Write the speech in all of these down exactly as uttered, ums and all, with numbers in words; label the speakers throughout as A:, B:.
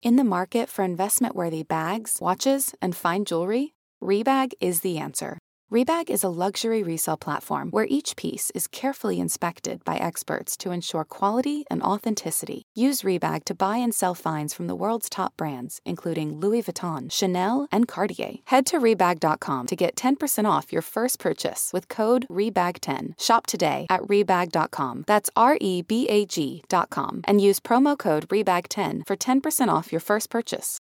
A: In the market for investment-worthy bags, watches, and fine jewelry, Rebag is the answer. Rebag is a luxury resale platform where each piece is carefully inspected by experts to ensure quality and authenticity. Use Rebag to buy and sell finds from the world's top brands, including Louis Vuitton, Chanel, and Cartier. Head to Rebag dot com to get ten percent off your first purchase with code Rebag ten. Shop today at Rebag dot com. That's R E B A G dot com. And use promo code Rebag ten for ten percent off your first purchase.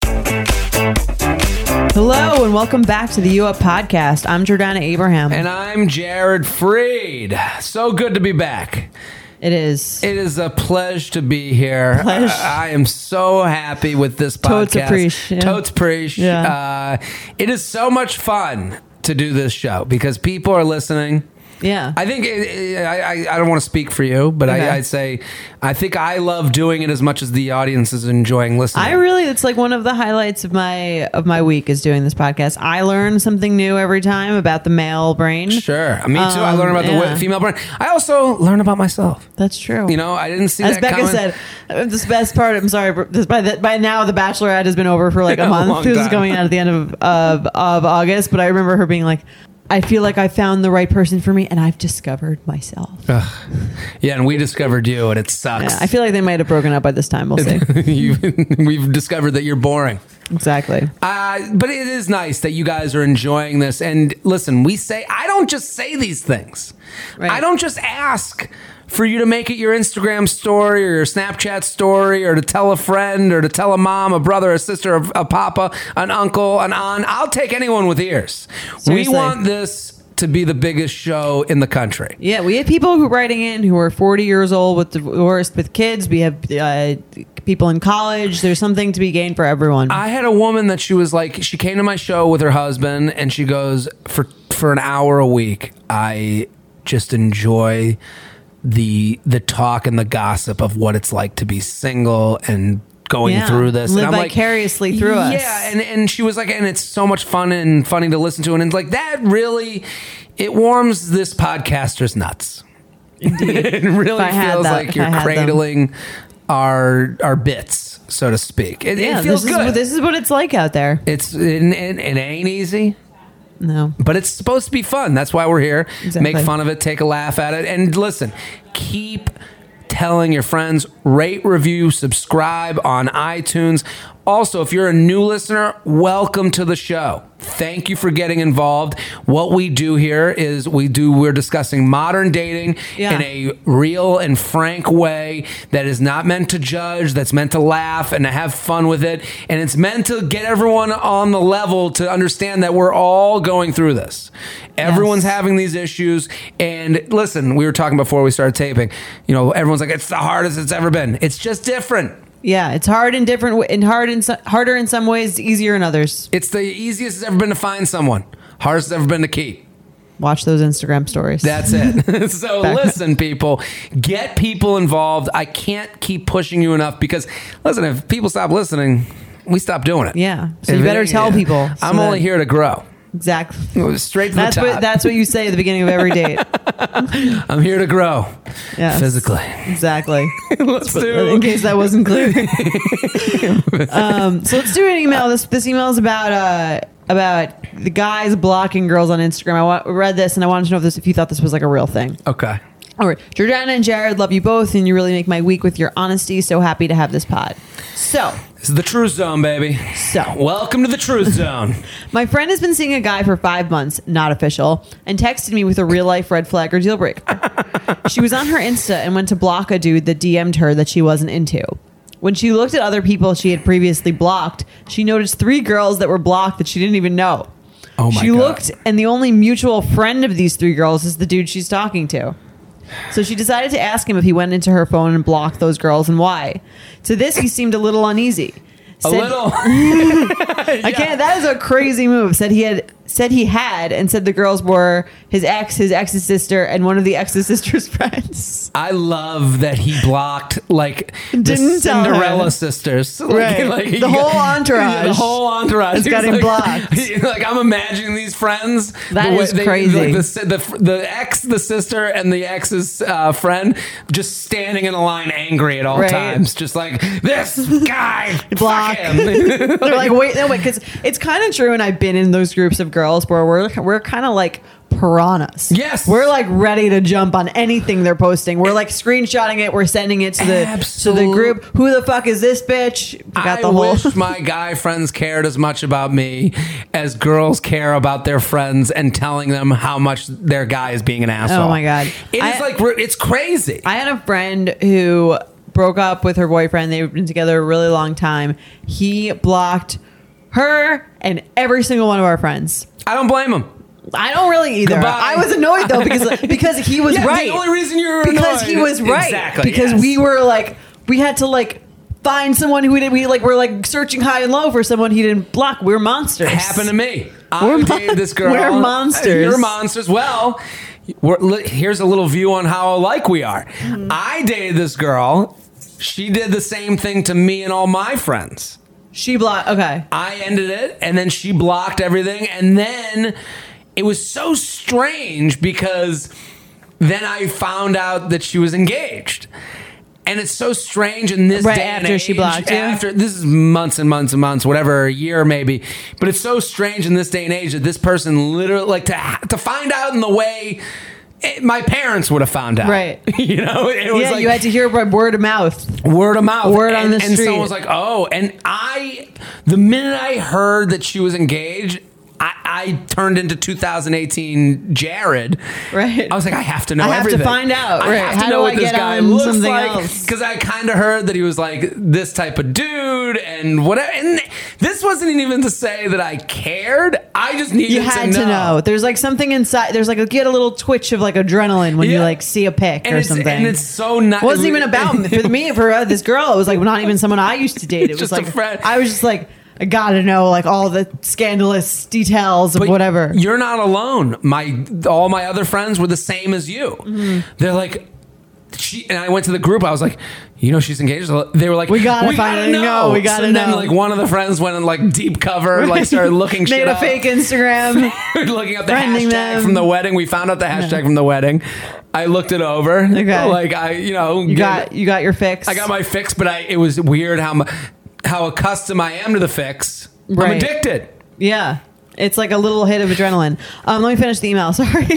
B: Hello and welcome back to the U Up Podcast. I'm Jordana Abraham.
C: And I'm Jared Freed. So good to be back.
B: It is.
C: It is a pleasure to be here.
B: Pleasure.
C: I, I am so happy with this
B: Totes
C: podcast.
B: appreciate. Yeah.
C: Totes appreciate.
B: Yeah.
C: Uh, it is so much fun to do this show because people are listening.
B: Yeah.
C: I think, it, it, I, I I don't want to speak for you, but
B: Okay.
C: I, I'd say I think I love doing it as much as the audience is enjoying listening.
B: I really, it's like one of the highlights of my of my week is doing this podcast. I learn something new every time about the male brain.
C: Sure. Me too.
B: Um,
C: I learn about
B: yeah.
C: the female brain. I also learn about myself.
B: That's true.
C: You know, I didn't see
B: As
C: that
B: Becca
C: coming.
B: said, uh, this best part, I'm sorry, but this, by, the, by now The Bachelorette has been over for like a
C: A
B: month.
C: long
B: This is
C: time.
B: going out at the end of, of, of August, but I remember her being like, I feel like I found the right person for me and I've discovered myself.
C: Ugh. Yeah, and we discovered you, and it sucks.
B: Yeah, I feel like they might have broken up by this time. We'll see.
C: You've, we've discovered that you're boring.
B: Exactly.
C: Uh, but it is nice that you guys are enjoying this. And listen, we say, I don't just say these things.
B: Right.
C: I don't just ask for you to make it your Instagram story or your Snapchat story or to tell a friend or to tell a mom, a brother, a sister, a, a papa, an uncle, an aunt. I'll take anyone with ears.
B: Seriously.
C: We want this to be the biggest show in the country.
B: Yeah, we have people who writing in who are forty years old with divorced with kids. We have uh, people in college. There's something to be gained for everyone.
C: I had a woman that she was like, she came to my show with her husband and she goes, for for an hour a week, I just enjoy the the talk and the gossip of what it's like to be single and going
B: Yeah.
C: through this.
B: Live
C: and I'm like,
B: vicariously through us.
C: Yeah, and, and she was like, and it's so much fun and funny to listen to. And it's like, that really, it warms this podcaster's nuts. It really
B: If I had
C: feels
B: that-
C: like
B: if
C: you're
B: I had them.
C: cradling our our bits, so to speak. It,
B: yeah,
C: it feels
B: this
C: good.
B: Is, what- this is what it's like out there.
C: It's it, it, it ain't easy,
B: No.
C: but it's supposed to be fun. That's why we're here.
B: Exactly.
C: Make fun of it, take a laugh at it, and listen. Keep telling your friends. Rate, review, subscribe on iTunes. Also, if you're a new listener, welcome to the show. Thank you for getting involved. What we do here is we do, we're discussing modern dating
B: Yeah.
C: in a real and frank way that is not meant to judge, that's meant to laugh and to have fun with it. And it's meant to get everyone on the level to understand that we're all going through this. Everyone's
B: Yes.
C: having these issues. And listen, we were talking before we started taping, you know, everyone's like, it's the hardest it's ever been. It's just different.
B: Yeah, it's hard in different wa- and hard in so- harder in some ways, easier in others.
C: It's the easiest it's ever been to find someone. Hardest it's ever been to keep.
B: Watch those Instagram stories.
C: That's it. So
B: Back-
C: listen, people, get people involved. I can't keep pushing you enough because, listen, if people stop listening, we stop doing it.
B: Yeah. So
C: If
B: you
C: it
B: better
C: ain't-
B: tell
C: yeah.
B: people. so
C: I'm only
B: that-
C: here to grow.
B: Exactly.
C: Straight to
B: That's
C: the top.
B: what that's what you say at the beginning of every date.
C: I'm here to grow
B: Yes.
C: physically.
B: Exactly.
C: Let's
B: In
C: do.
B: case that wasn't clear. um, so let's do an email. This this email is about uh, about the guys blocking girls on Instagram. I wa- read this and I wanted to know if this if you thought this was like a real thing.
C: Okay.
B: All right, Jordana and Jared, love you both, and you really make my week with your honesty. So happy to have this pod. So,
C: This is the Truth Zone, baby.
B: so
C: Welcome to the Truth Zone.
B: my friend has been seeing a guy for five months, not official, and texted me with a real life red flag or deal breaker. She was on her Insta and went to block a dude that D M'd her that she wasn't into. When she looked at other people she had previously blocked, she noticed three girls that were blocked that she didn't even know.
C: Oh my
B: she
C: God.
B: looked, and the only mutual friend of these three girls is the dude she's talking to. So she decided to ask him if he went into her phone and blocked those girls and why. To this, he seemed a little uneasy.
C: A
B: Said-
C: little.
B: I can't. That is a crazy move. Said he had said he had and said the girls were his ex, his ex's sister, and one of the ex's sister's friends.
C: I love that he blocked like
B: Didn't
C: the
B: tell her.
C: Cinderella sisters. Like,
B: Right.
C: like,
B: The
C: he
B: whole
C: got-
B: entourage.
C: Yeah, the whole entourage.
B: Has
C: He
B: got
C: was
B: him
C: like,
B: blocked.
C: Like I'm imagining these friends.
B: That
C: the way
B: is
C: they-
B: crazy.
C: Like the, si- the the ex, the sister, and the ex's uh, friend just standing in a line, angry at all
B: Right.
C: times, just like this guy.
B: Block.
C: Fuck him.
B: They're like, wait, no, wait, because it's kind of true, and I've been in those groups of girls where we're we're kind of like piranhas.
C: Yes.
B: We're like ready to jump on anything they're posting. We're like screenshotting it. We're sending it to the
C: Absolute-
B: to the group. Who the fuck is this bitch? We got
C: I
B: the whole.
C: wish my guy friends cared as much about me as girls care about their friends and telling them how much their guy is being an asshole.
B: Oh my God.
C: It
B: I-
C: is like it's crazy.
B: I had a friend who broke up with her boyfriend. They've been together a really long time. He blocked her and every single one of our friends.
C: I don't blame him.
B: I don't really either.
C: Goodbye.
B: I was annoyed though because because he was
C: Yeah,
B: right.
C: the only reason you're
B: because
C: annoyed-
B: he was right.
C: Exactly,
B: Because
C: yes.
B: we were like we had to like find someone who we did. We like were like searching high and low for someone he didn't block. We're monsters.
C: Happened to me.
B: We're
C: I
B: mon-
C: dated this girl.
B: we're monsters.
C: You're monsters. Well, we're, li- here's a little view on how alike we are.
B: Mm-hmm.
C: I dated this girl. She did the same thing to me and all my friends.
B: She blocked. Okay.
C: I ended it, and then she blocked everything, and then it was so strange because then I found out that she was engaged. And it's so strange in this
B: Right
C: day and
B: after she
C: age,
B: blocked you?
C: After this is months and months and months, whatever, a year maybe. But it's so strange in this day and age that this person literally, like, to ha- to find out in the way it, my parents would have found out.
B: Right.
C: You know, it was
B: Yeah,
C: like
B: you had to hear by word of mouth.
C: word of mouth,
B: Word on
C: and,
B: the
C: and
B: street.
C: someone was like, "Oh," and I, the minute I heard that she was engaged, I, I turned into two thousand eighteen Jared.
B: Right.
C: I was like, I have to know
B: I have to
C: everything.
B: find out,
C: I
B: right.
C: have to
B: How
C: know
B: do
C: what
B: I
C: this
B: get
C: guy
B: on
C: looks
B: something
C: like
B: else?
C: because I kind of heard that he was like this type of dude and whatever. And this wasn't even to say that I cared. I just needed
B: You had
C: to know.
B: to know. There's like something inside. There's like a, get a little twitch of like adrenaline when you
C: Yeah.
B: like see a pic
C: And
B: or
C: it's,
B: something.
C: and it's so nice.
B: It wasn't even about me. For me, for uh, this girl, it was like not even someone I used to date. It was
C: Just a
B: like
C: friend.
B: I was just like, I gotta know like all the scandalous details of
C: But
B: whatever.
C: You're not alone. My all my other friends were the same as you.
B: Mm-hmm.
C: They're like, she and I went to the group. I was like, you know, she's engaged. They were like,
B: We gotta find it. No, we gotta
C: so then,
B: know.
C: like one of the friends went in like deep cover, like started looking
B: Made
C: shit
B: a
C: up.
B: fake Instagram.
C: looking up the
B: Friending
C: hashtag
B: them.
C: from the wedding. We found out the hashtag from the wedding. I looked it over.
B: Okay.
C: Like I, you know,
B: You got you got your fix.
C: I got my fix, but I it was weird how mu- how accustomed I am to the fix. I'm
B: Right.
C: addicted.
B: Yeah. It's like a little hit of adrenaline. Um, let me finish the email. Sorry.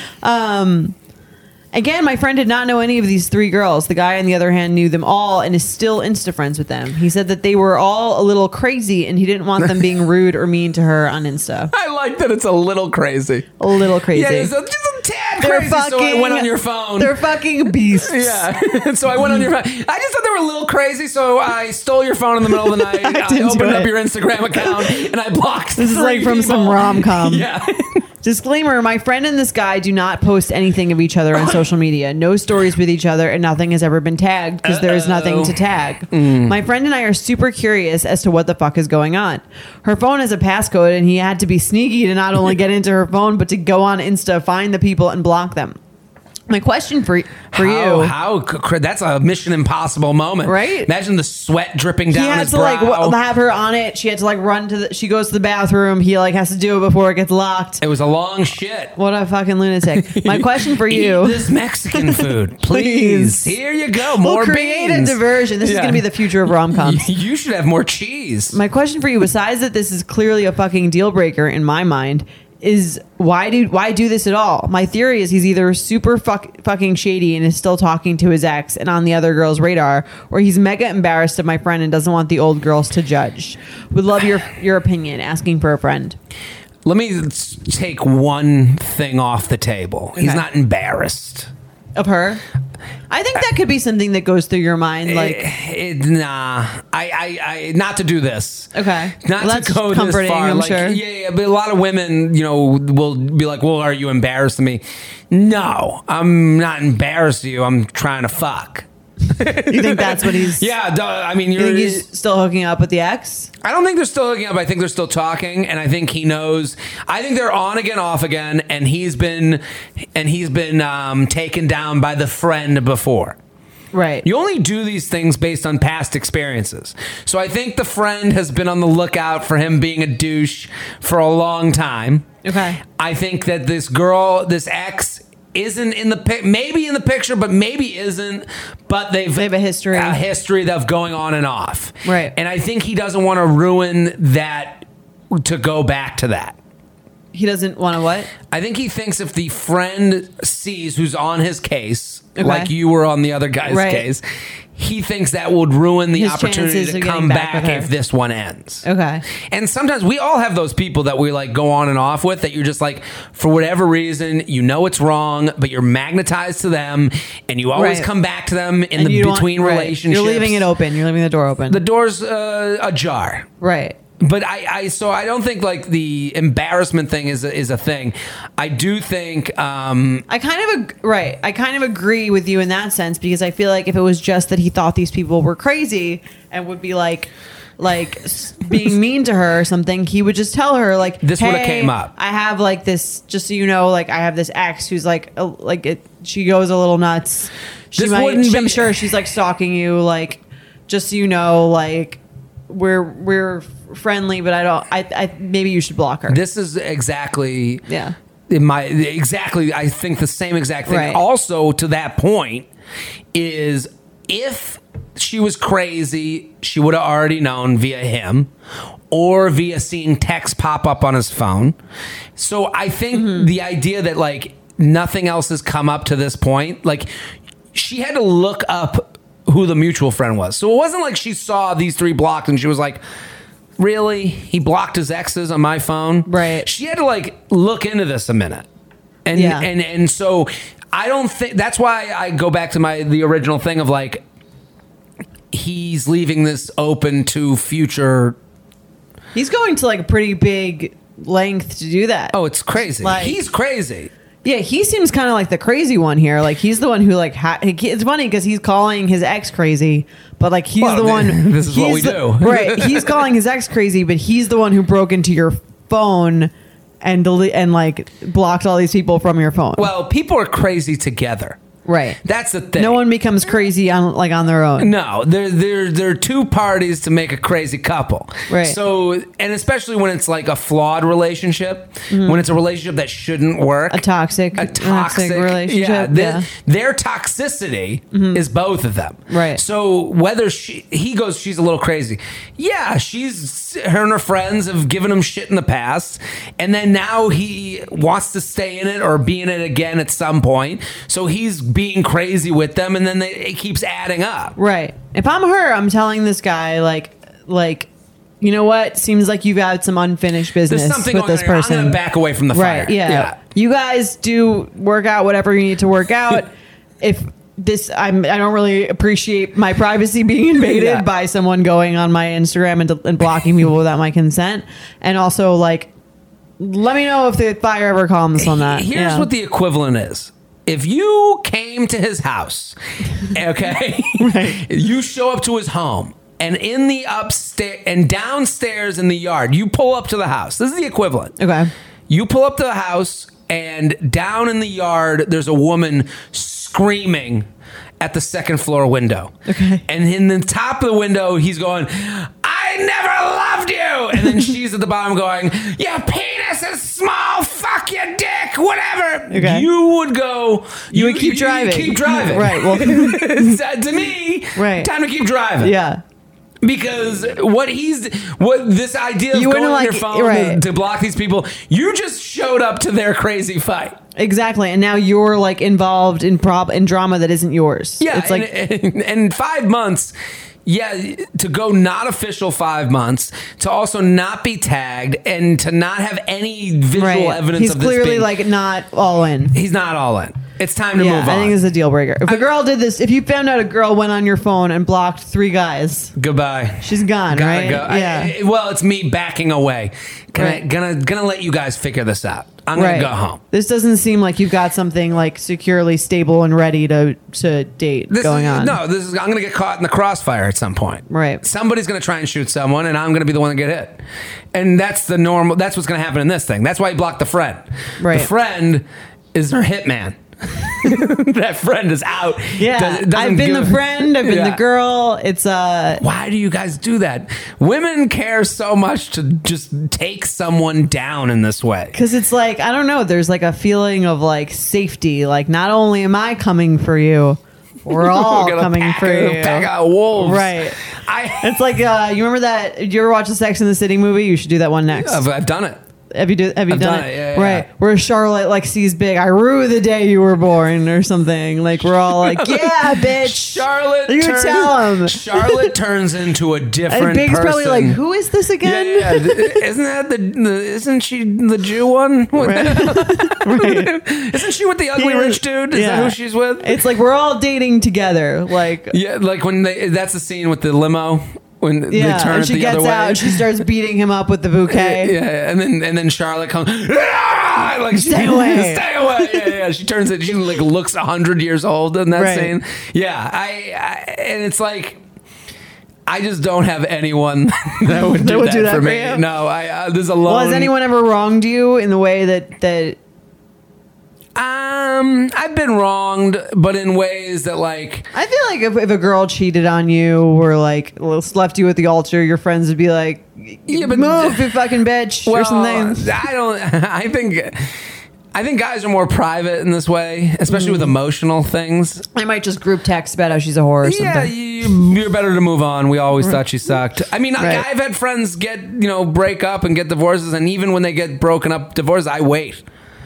B: um, again, my friend did not know any of these three girls. The guy, on the other hand, knew them all and is still Insta friends with them. He said that they were all a little crazy and he didn't want them being rude or mean to her on Insta.
C: I like that it's a little crazy.
B: A little crazy.
C: Yeah, it's a, just a tad
B: They're
C: crazy.
B: fucking.
C: so I went on your phone.
B: They're fucking beasts.
C: Yeah. So I went on your phone. I just thought they were a little crazy, so I stole your phone in the middle of the night. I
B: Hacked into
C: opened up
B: it.
C: your Instagram account and I blocked.
B: This is like
C: three
B: from some
C: people.
B: rom-com.
C: Yeah.
B: Disclaimer, my friend and this guy do not post anything of each other on social media. No stories with each other and nothing has ever been tagged because there is nothing to tag. My friend and I are super curious as to what the fuck is going on. Her phone has a passcode and he had to be sneaky to not only get into her phone but to go on Insta, find the people and block them. My question for for
C: how,
B: you.
C: How cr- that's a Mission Impossible moment,
B: Right?
C: Imagine the sweat dripping
B: He
C: down
B: had
C: his
B: to
C: brow.
B: like w- have her on it. She had to like run to the. She goes to the bathroom. He like has to do it before it gets locked.
C: It was a long shit.
B: What a fucking lunatic! My question for you.
C: Eat this Mexican food, please.
B: Please.
C: Here you go. More
B: We'll create
C: beans.
B: a diversion. This is
C: Yeah.
B: going to be the future of rom-coms.
C: You should have more cheese.
B: My question for you, besides that this is clearly a fucking deal breaker in my mind, is why do why do this at all? My theory is he's either super fuck, fucking shady and is still talking to his ex and on the other girl's radar, or he's mega embarrassed of my friend and doesn't want the old girls to judge. Would love your your opinion. Asking for a friend.
C: Let me s- take one thing off the table. He's
B: Okay.
C: not embarrassed.
B: Of her? I think that could be something that goes through your mind. Like,
C: It- it- nah, I, I, I, not to do this.
B: okay,
C: Not
B: Well, that's
C: to go this
B: comforting,
C: far.
B: I'm
C: like,
B: sure.
C: yeah, yeah, but a lot of women, you know, will be like, "Well, are you embarrassed of me?" No, I'm not embarrassed of you. I'm trying to fuck.
B: You think that's what he's?
C: Yeah, duh, I mean,
B: You
C: you're.
B: think he's still hooking up with the ex?
C: I don't think they're still hooking up. I think they're still talking, and I think he knows. I think they're on again, off again, and he's been and he's been um, taken down by the friend before.
B: Right.
C: You only do these things based on past experiences. So I think the friend has been on the lookout for him being a douche for a long time.
B: Okay.
C: I think that this girl, this ex, isn't in the pic, maybe in the picture, but maybe isn't. But they've
B: They have a history.
C: a history of going on and off.
B: Right.
C: And I think he doesn't want to ruin that to go back to that.
B: He doesn't want to what?
C: I think he thinks if the friend sees who's on his case,
B: Okay.
C: like you were on the other guy's
B: Right.
C: case, he thinks that would ruin the
B: His
C: opportunity
B: chances
C: to
B: of getting
C: come
B: back
C: back
B: with her.
C: if this one ends.
B: Okay.
C: And sometimes we all have those people that we like go on and off with that you're just like, for whatever reason, you know it's wrong, but you're magnetized to them and you always
B: Right.
C: come back to them in
B: And
C: the
B: you don't-
C: between
B: right.
C: relationships.
B: You're leaving it open. You're leaving the door open.
C: The door's uh, ajar.
B: right.
C: But I, I, so I don't think like the embarrassment thing is a, is a thing. I do think, um,
B: I kind of ag- right. I kind of agree with you in that sense because I feel like if it was just that he thought these people were crazy and would be like, like s- being mean to her or something, he would just tell her like,
C: This would've
B: "Hey,
C: came up.
B: I have like this, just so you know, like I have this ex who's like, a, like it, she goes a little nuts. She
C: This
B: might,
C: wouldn't
B: she-
C: be-
B: I'm sure she's like stalking you. Like, just so you know, like we're we're friendly, but I don't. I, I maybe you should block her.
C: this is exactly
B: yeah.
C: in my exactly I think the same exact thing.
B: Right.
C: Also to that point is if she was crazy, she would have already known via him or via seeing text pop up on his phone. So I think
B: Mm-hmm.
C: the idea that like nothing else has come up to this point, like she had to look up who the mutual friend was. So it wasn't like she saw these three blocked and she was like, really? He blocked his exes on my phone?
B: Right.
C: She had to like look into this a minute. And
B: Yeah.
C: and and so I don't think that's why I go back to my the original thing of like he's leaving this open to future.
B: He's going to like a pretty big length to do that.
C: Oh, it's crazy.
B: Like-
C: He's crazy.
B: Yeah, he seems kind of like the crazy one here. Like he's the one who like ha- it's funny because he's calling his ex crazy, but like he's
C: Well,
B: the one.
C: this is what
B: he's
C: we
B: the-
C: do.
B: Right? He's calling his ex crazy, but he's the one who broke into your phone and dele- and like blocked all these people from your phone.
C: Well, people are crazy together.
B: right.
C: That's the thing.
B: No one becomes crazy on like on their own.
C: No, there, there, there are two parties to make a crazy couple.
B: Right.
C: So, and especially when it's like a flawed relationship, when it's a relationship that shouldn't work,
B: Mm-hmm. A toxic,
C: a toxic,
B: relationship.
C: Yeah, their,
B: Yeah.
C: their toxicity is both of them.
B: Right.
C: So whether she, he goes, she's a little crazy. Yeah, she's her and her friends have given him shit in the past, and then now he wants to stay in it or be in it again at some point. So he's being crazy with them, and then they, it keeps adding up.
B: Right. If I'm her, I'm telling this guy like like you know what? Seems like you've had some unfinished business
C: There's something
B: with
C: going
B: this
C: on here.
B: person.
C: I'm gonna back away from the fire.
B: Right. Yeah. You guys do work out whatever you need to work out. If this, I'm, I don't really appreciate my privacy being invaded
C: Yeah.
B: by someone going on my Instagram and, and blocking people without my consent. And also, like, let me know if the fire ever comes on that.
C: Here's
B: Yeah.
C: what the equivalent is. If you came to his house, okay,
B: Right.
C: you show up to his home, and in the upstairs and downstairs in the yard, you pull up to the house. This is the equivalent.
B: Okay.
C: You pull up to the house, and down in the yard, there's a woman screaming at the second floor window.
B: Okay.
C: And in the top of the window, he's going, I never loved you. And then she's at the bottom going, your penis is small, fuck your dick, whatever.
B: Okay.
C: You would go.
B: You would keep driving.
C: keep driving.
B: Right. Well,
C: to me,
B: Right.
C: time to keep driving.
B: yeah.
C: Because what he's what this idea of
B: You
C: going
B: wouldn't
C: on your
B: like-
C: phone
B: right.
C: to, to block these people, you just showed up to their crazy fight.
B: Exactly. And now you're like involved in prob in drama that isn't yours.
C: Yeah,
B: It's like
C: and, and, and five months. Yeah, to go not official five months, to also not be tagged, and to not have any visual
B: right.
C: evidence
B: He's
C: of this
B: clearly
C: being,
B: like not all in.
C: he's not all in. It's time to
B: yeah,
C: move on.
B: I think it's a deal breaker. If a girl did this, if you found out a girl went on your phone and blocked three guys,
C: Goodbye.
B: she's gone,
C: Gotta
B: right?
C: go.
B: Yeah.
C: I, well, it's me backing away. Gonna,
B: Right.
C: gonna gonna let you guys figure this out. I'm gonna
B: Right.
C: go home.
B: This doesn't seem like you've got something like securely stable and ready to to date
C: This
B: going
C: is,
B: on.
C: No, this is. I'm gonna get caught in the crossfire at some point.
B: Right.
C: Somebody's gonna try and shoot someone, and I'm gonna be the one to get hit. And that's the normal. That's what's gonna happen in this thing. That's why he blocked the friend.
B: Right.
C: The friend is their hitman. That friend is out.
B: Yeah,
C: Does- doesn't
B: I've been
C: give-
B: the friend. I've been
C: Yeah.
B: the girl. It's uh,
C: Why do you guys do that? Women care so much to just take someone down in this way.
B: because it's like I don't know. There's like a feeling of like safety. Like not only am I coming for you, we're all
C: We're gonna
B: coming
C: pack,
B: for you.
C: pack out wolves.
B: Right.
C: I,
B: It's like uh, you remember that? Did you ever watch the Sex and the City movie? You should do that one next.
C: I've, I've done it.
B: Have you do? Have you
C: I've
B: done,
C: done
B: it?
C: it, yeah, yeah,
B: right.
C: yeah.
B: Where Charlotte like sees Big. I rue the day you were born, or something. Like we're all like, yeah, bitch.
C: Charlotte.
B: You
C: turns,
B: tell him.
C: Charlotte turns into a different
B: And Big's
C: person.
B: probably like, who is this
C: Yeah,
B: again?
C: yeah, yeah. Isn't that the, the? Isn't she the Jew one?
B: Right.
C: Isn't she with the ugly
B: Yeah.
C: rich dude? Is
B: Yeah.
C: that who she's with?
B: It's like we're all dating together. Like
C: Yeah, like when they. That's the scene with the limo when
B: yeah,
C: they turn
B: and
C: it
B: she
C: the
B: gets
C: other
B: out
C: way.
B: and she starts beating him up with the bouquet.
C: Yeah, yeah, and then and then Charlotte comes. "Ah!" Like she,
B: Stay away.
C: stay away. Yeah, yeah. She turns it. She like looks a hundred years old in that
B: Right.
C: scene. Yeah, I, I and it's like. I just don't have anyone that would do,
B: would
C: that,
B: do that
C: for
B: for
C: me.
B: you?
C: No, I uh, there's a lone.
B: Well, has anyone ever wronged you in the way that that?
C: Um, I've been wronged, but in ways that like
B: I feel like if, if a girl cheated on you or like left you at the altar, your friends would be like,
C: Yeah, but-
B: move, you fucking bitch,
C: well,
B: or something.
C: I don't. I think. I think guys are more private in this way, especially
B: Mm.
C: with emotional things.
B: I might just group text about how she's a whore or
C: Yeah,
B: something.
C: you, you're better to move on. We always thought she sucked. I mean,
B: Right.
C: I've had friends get, you know, break up and get divorces, and even when they get broken up, divorced, I wait.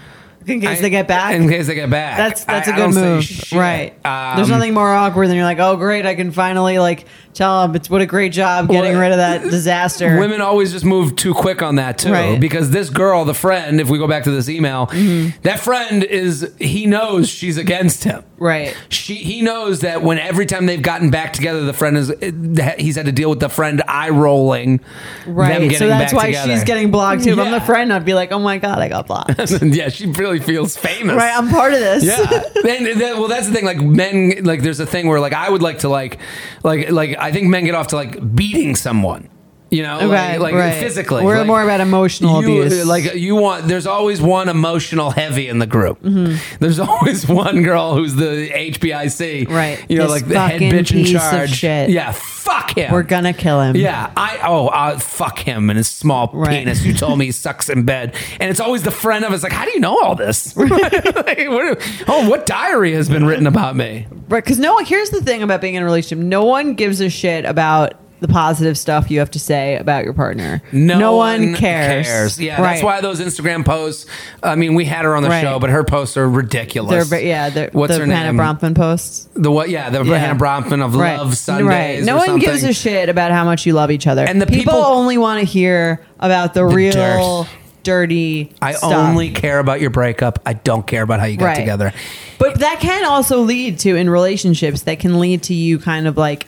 B: In case
C: I-
B: they get back.
C: In case they get back.
B: That's that's
C: a
B: a good move, right? There's nothing more awkward than you're like, oh great, I can finally like tell them it's what a great job getting
C: Well,
B: rid of that disaster.
C: Women always just move too quick on that too,
B: Right.
C: because this girl, the friend, if we go back to this email,
B: Mm-hmm.
C: that friend is he knows she's against him.
B: right?
C: She he knows that when every time they've gotten back together, the friend is he's had to deal with the friend eye rolling. Them
B: Right.
C: getting
B: So that's
C: back
B: why
C: together.
B: she's getting blocked too. If I'm
C: Yeah.
B: the friend, I'd be like, oh my god, I got blocked.
C: Yeah, she really feels famous.
B: Right, I'm part of this.
C: Yeah. Then, then, well, that's the thing. Like men, like there's a thing where like I would like to like, like, like I think men get off to like beating someone. You know,
B: Right,
C: like, like
B: right.
C: physically.
B: We're
C: Like,
B: more about emotional
C: you,
B: abuse.
C: Like you want. There's always one emotional heavy in the group.
B: Mm-hmm.
C: There's always one girl who's the H B I C.
B: Right.
C: You know,
B: This
C: like the head
B: fucking
C: bitch in
B: piece of
C: charge.
B: shit.
C: Yeah. Fuck him.
B: We're gonna kill him.
C: Yeah, I oh uh, fuck him and his small
B: Right.
C: penis. You told me he sucks in bed, and it's always the friend of us. Like, how do you know all this? Like, what, oh, what diary has been written about me?
B: Right, because no one. Here's the thing about being in a relationship: no one gives a shit about the positive stuff you have to say about your partner.
C: No,
B: one cares.
C: Yeah,
B: right.
C: that's why those Instagram posts. I mean, we had her on the
B: Right.
C: show, but her posts are
B: They're
C: ridiculous.
B: ve- yeah. They're,
C: What's
B: the
C: her
B: Hannah
C: name?
B: Bronfman posts.
C: The what? Yeah, the
B: Yeah.
C: Hannah Bronfman of
B: Right.
C: Love Sundays.
B: Right. No
C: or
B: one
C: something.
B: gives a shit about how much you love each other.
C: And the
B: people,
C: people-
B: only want to hear about the, real
C: dirt.
B: dirty.
C: I
B: stuff.
C: only care about your breakup. I don't care about how you got
B: Right.
C: together.
B: But that can also lead to in relationships that can lead to you kind of like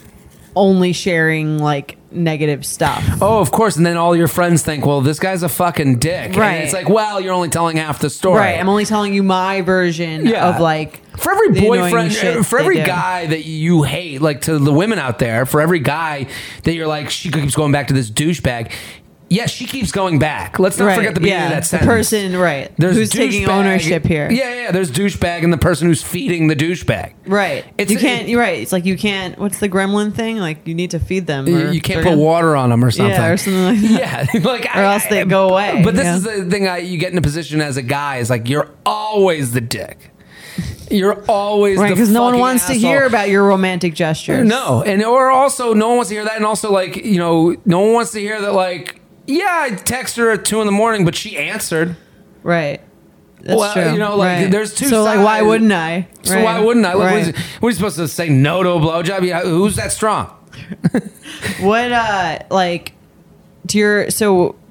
B: only sharing like negative stuff.
C: Oh, of course. And then all your friends think, well, this guy's a fucking dick.
B: Right.
C: And it's like, well, you're only telling half the story.
B: Right. I'm only telling you my version
C: Yeah.
B: of like
C: for every
B: the annoying
C: boyfriend,
B: shit
C: for
B: they
C: every
B: do.
C: guy that you hate, like to the women out there, for every guy that you're like, she keeps going back to this douchebag. Yes, she keeps going back. Let's not
B: Right,
C: forget the beginning
B: yeah,
C: of that
B: the
C: sentence.
B: person, right,
C: There's
B: who's taking
C: douchebag-
B: ownership here.
C: Yeah, yeah. There's douchebag and the person who's feeding the douchebag.
B: Right.
C: It's-
B: you can't.
C: it-
B: you're right. It's like you can't. What's the gremlin thing? Like you need to feed them.
C: You,
B: or
C: you can't
B: they're
C: put
B: gonna-
C: water on them or something.
B: Yeah, or something like that.
C: Yeah, like
B: Or else they go away,
C: But this
B: yeah.
C: is the thing: I, you get in a position as a guy is like you're always the dick. You're always
B: Right,
C: the
B: because no one
C: fucking
B: wants to
C: asshole.
B: hear about your romantic gestures.
C: No, and or also no one wants to hear that, and also like you know, no one wants to hear that. Like, yeah, I text her at two in the morning, but she answered.
B: Right. That's
C: Well,
B: true.
C: you know, like,
B: Right.
C: there's two
B: So like, why
C: sides.
B: wouldn't I?
C: So
B: Right.
C: why wouldn't I? Like, what,
B: Right.
C: is, what are you supposed to say? No to a blowjob? Yeah, who's that strong?
B: What uh like do your so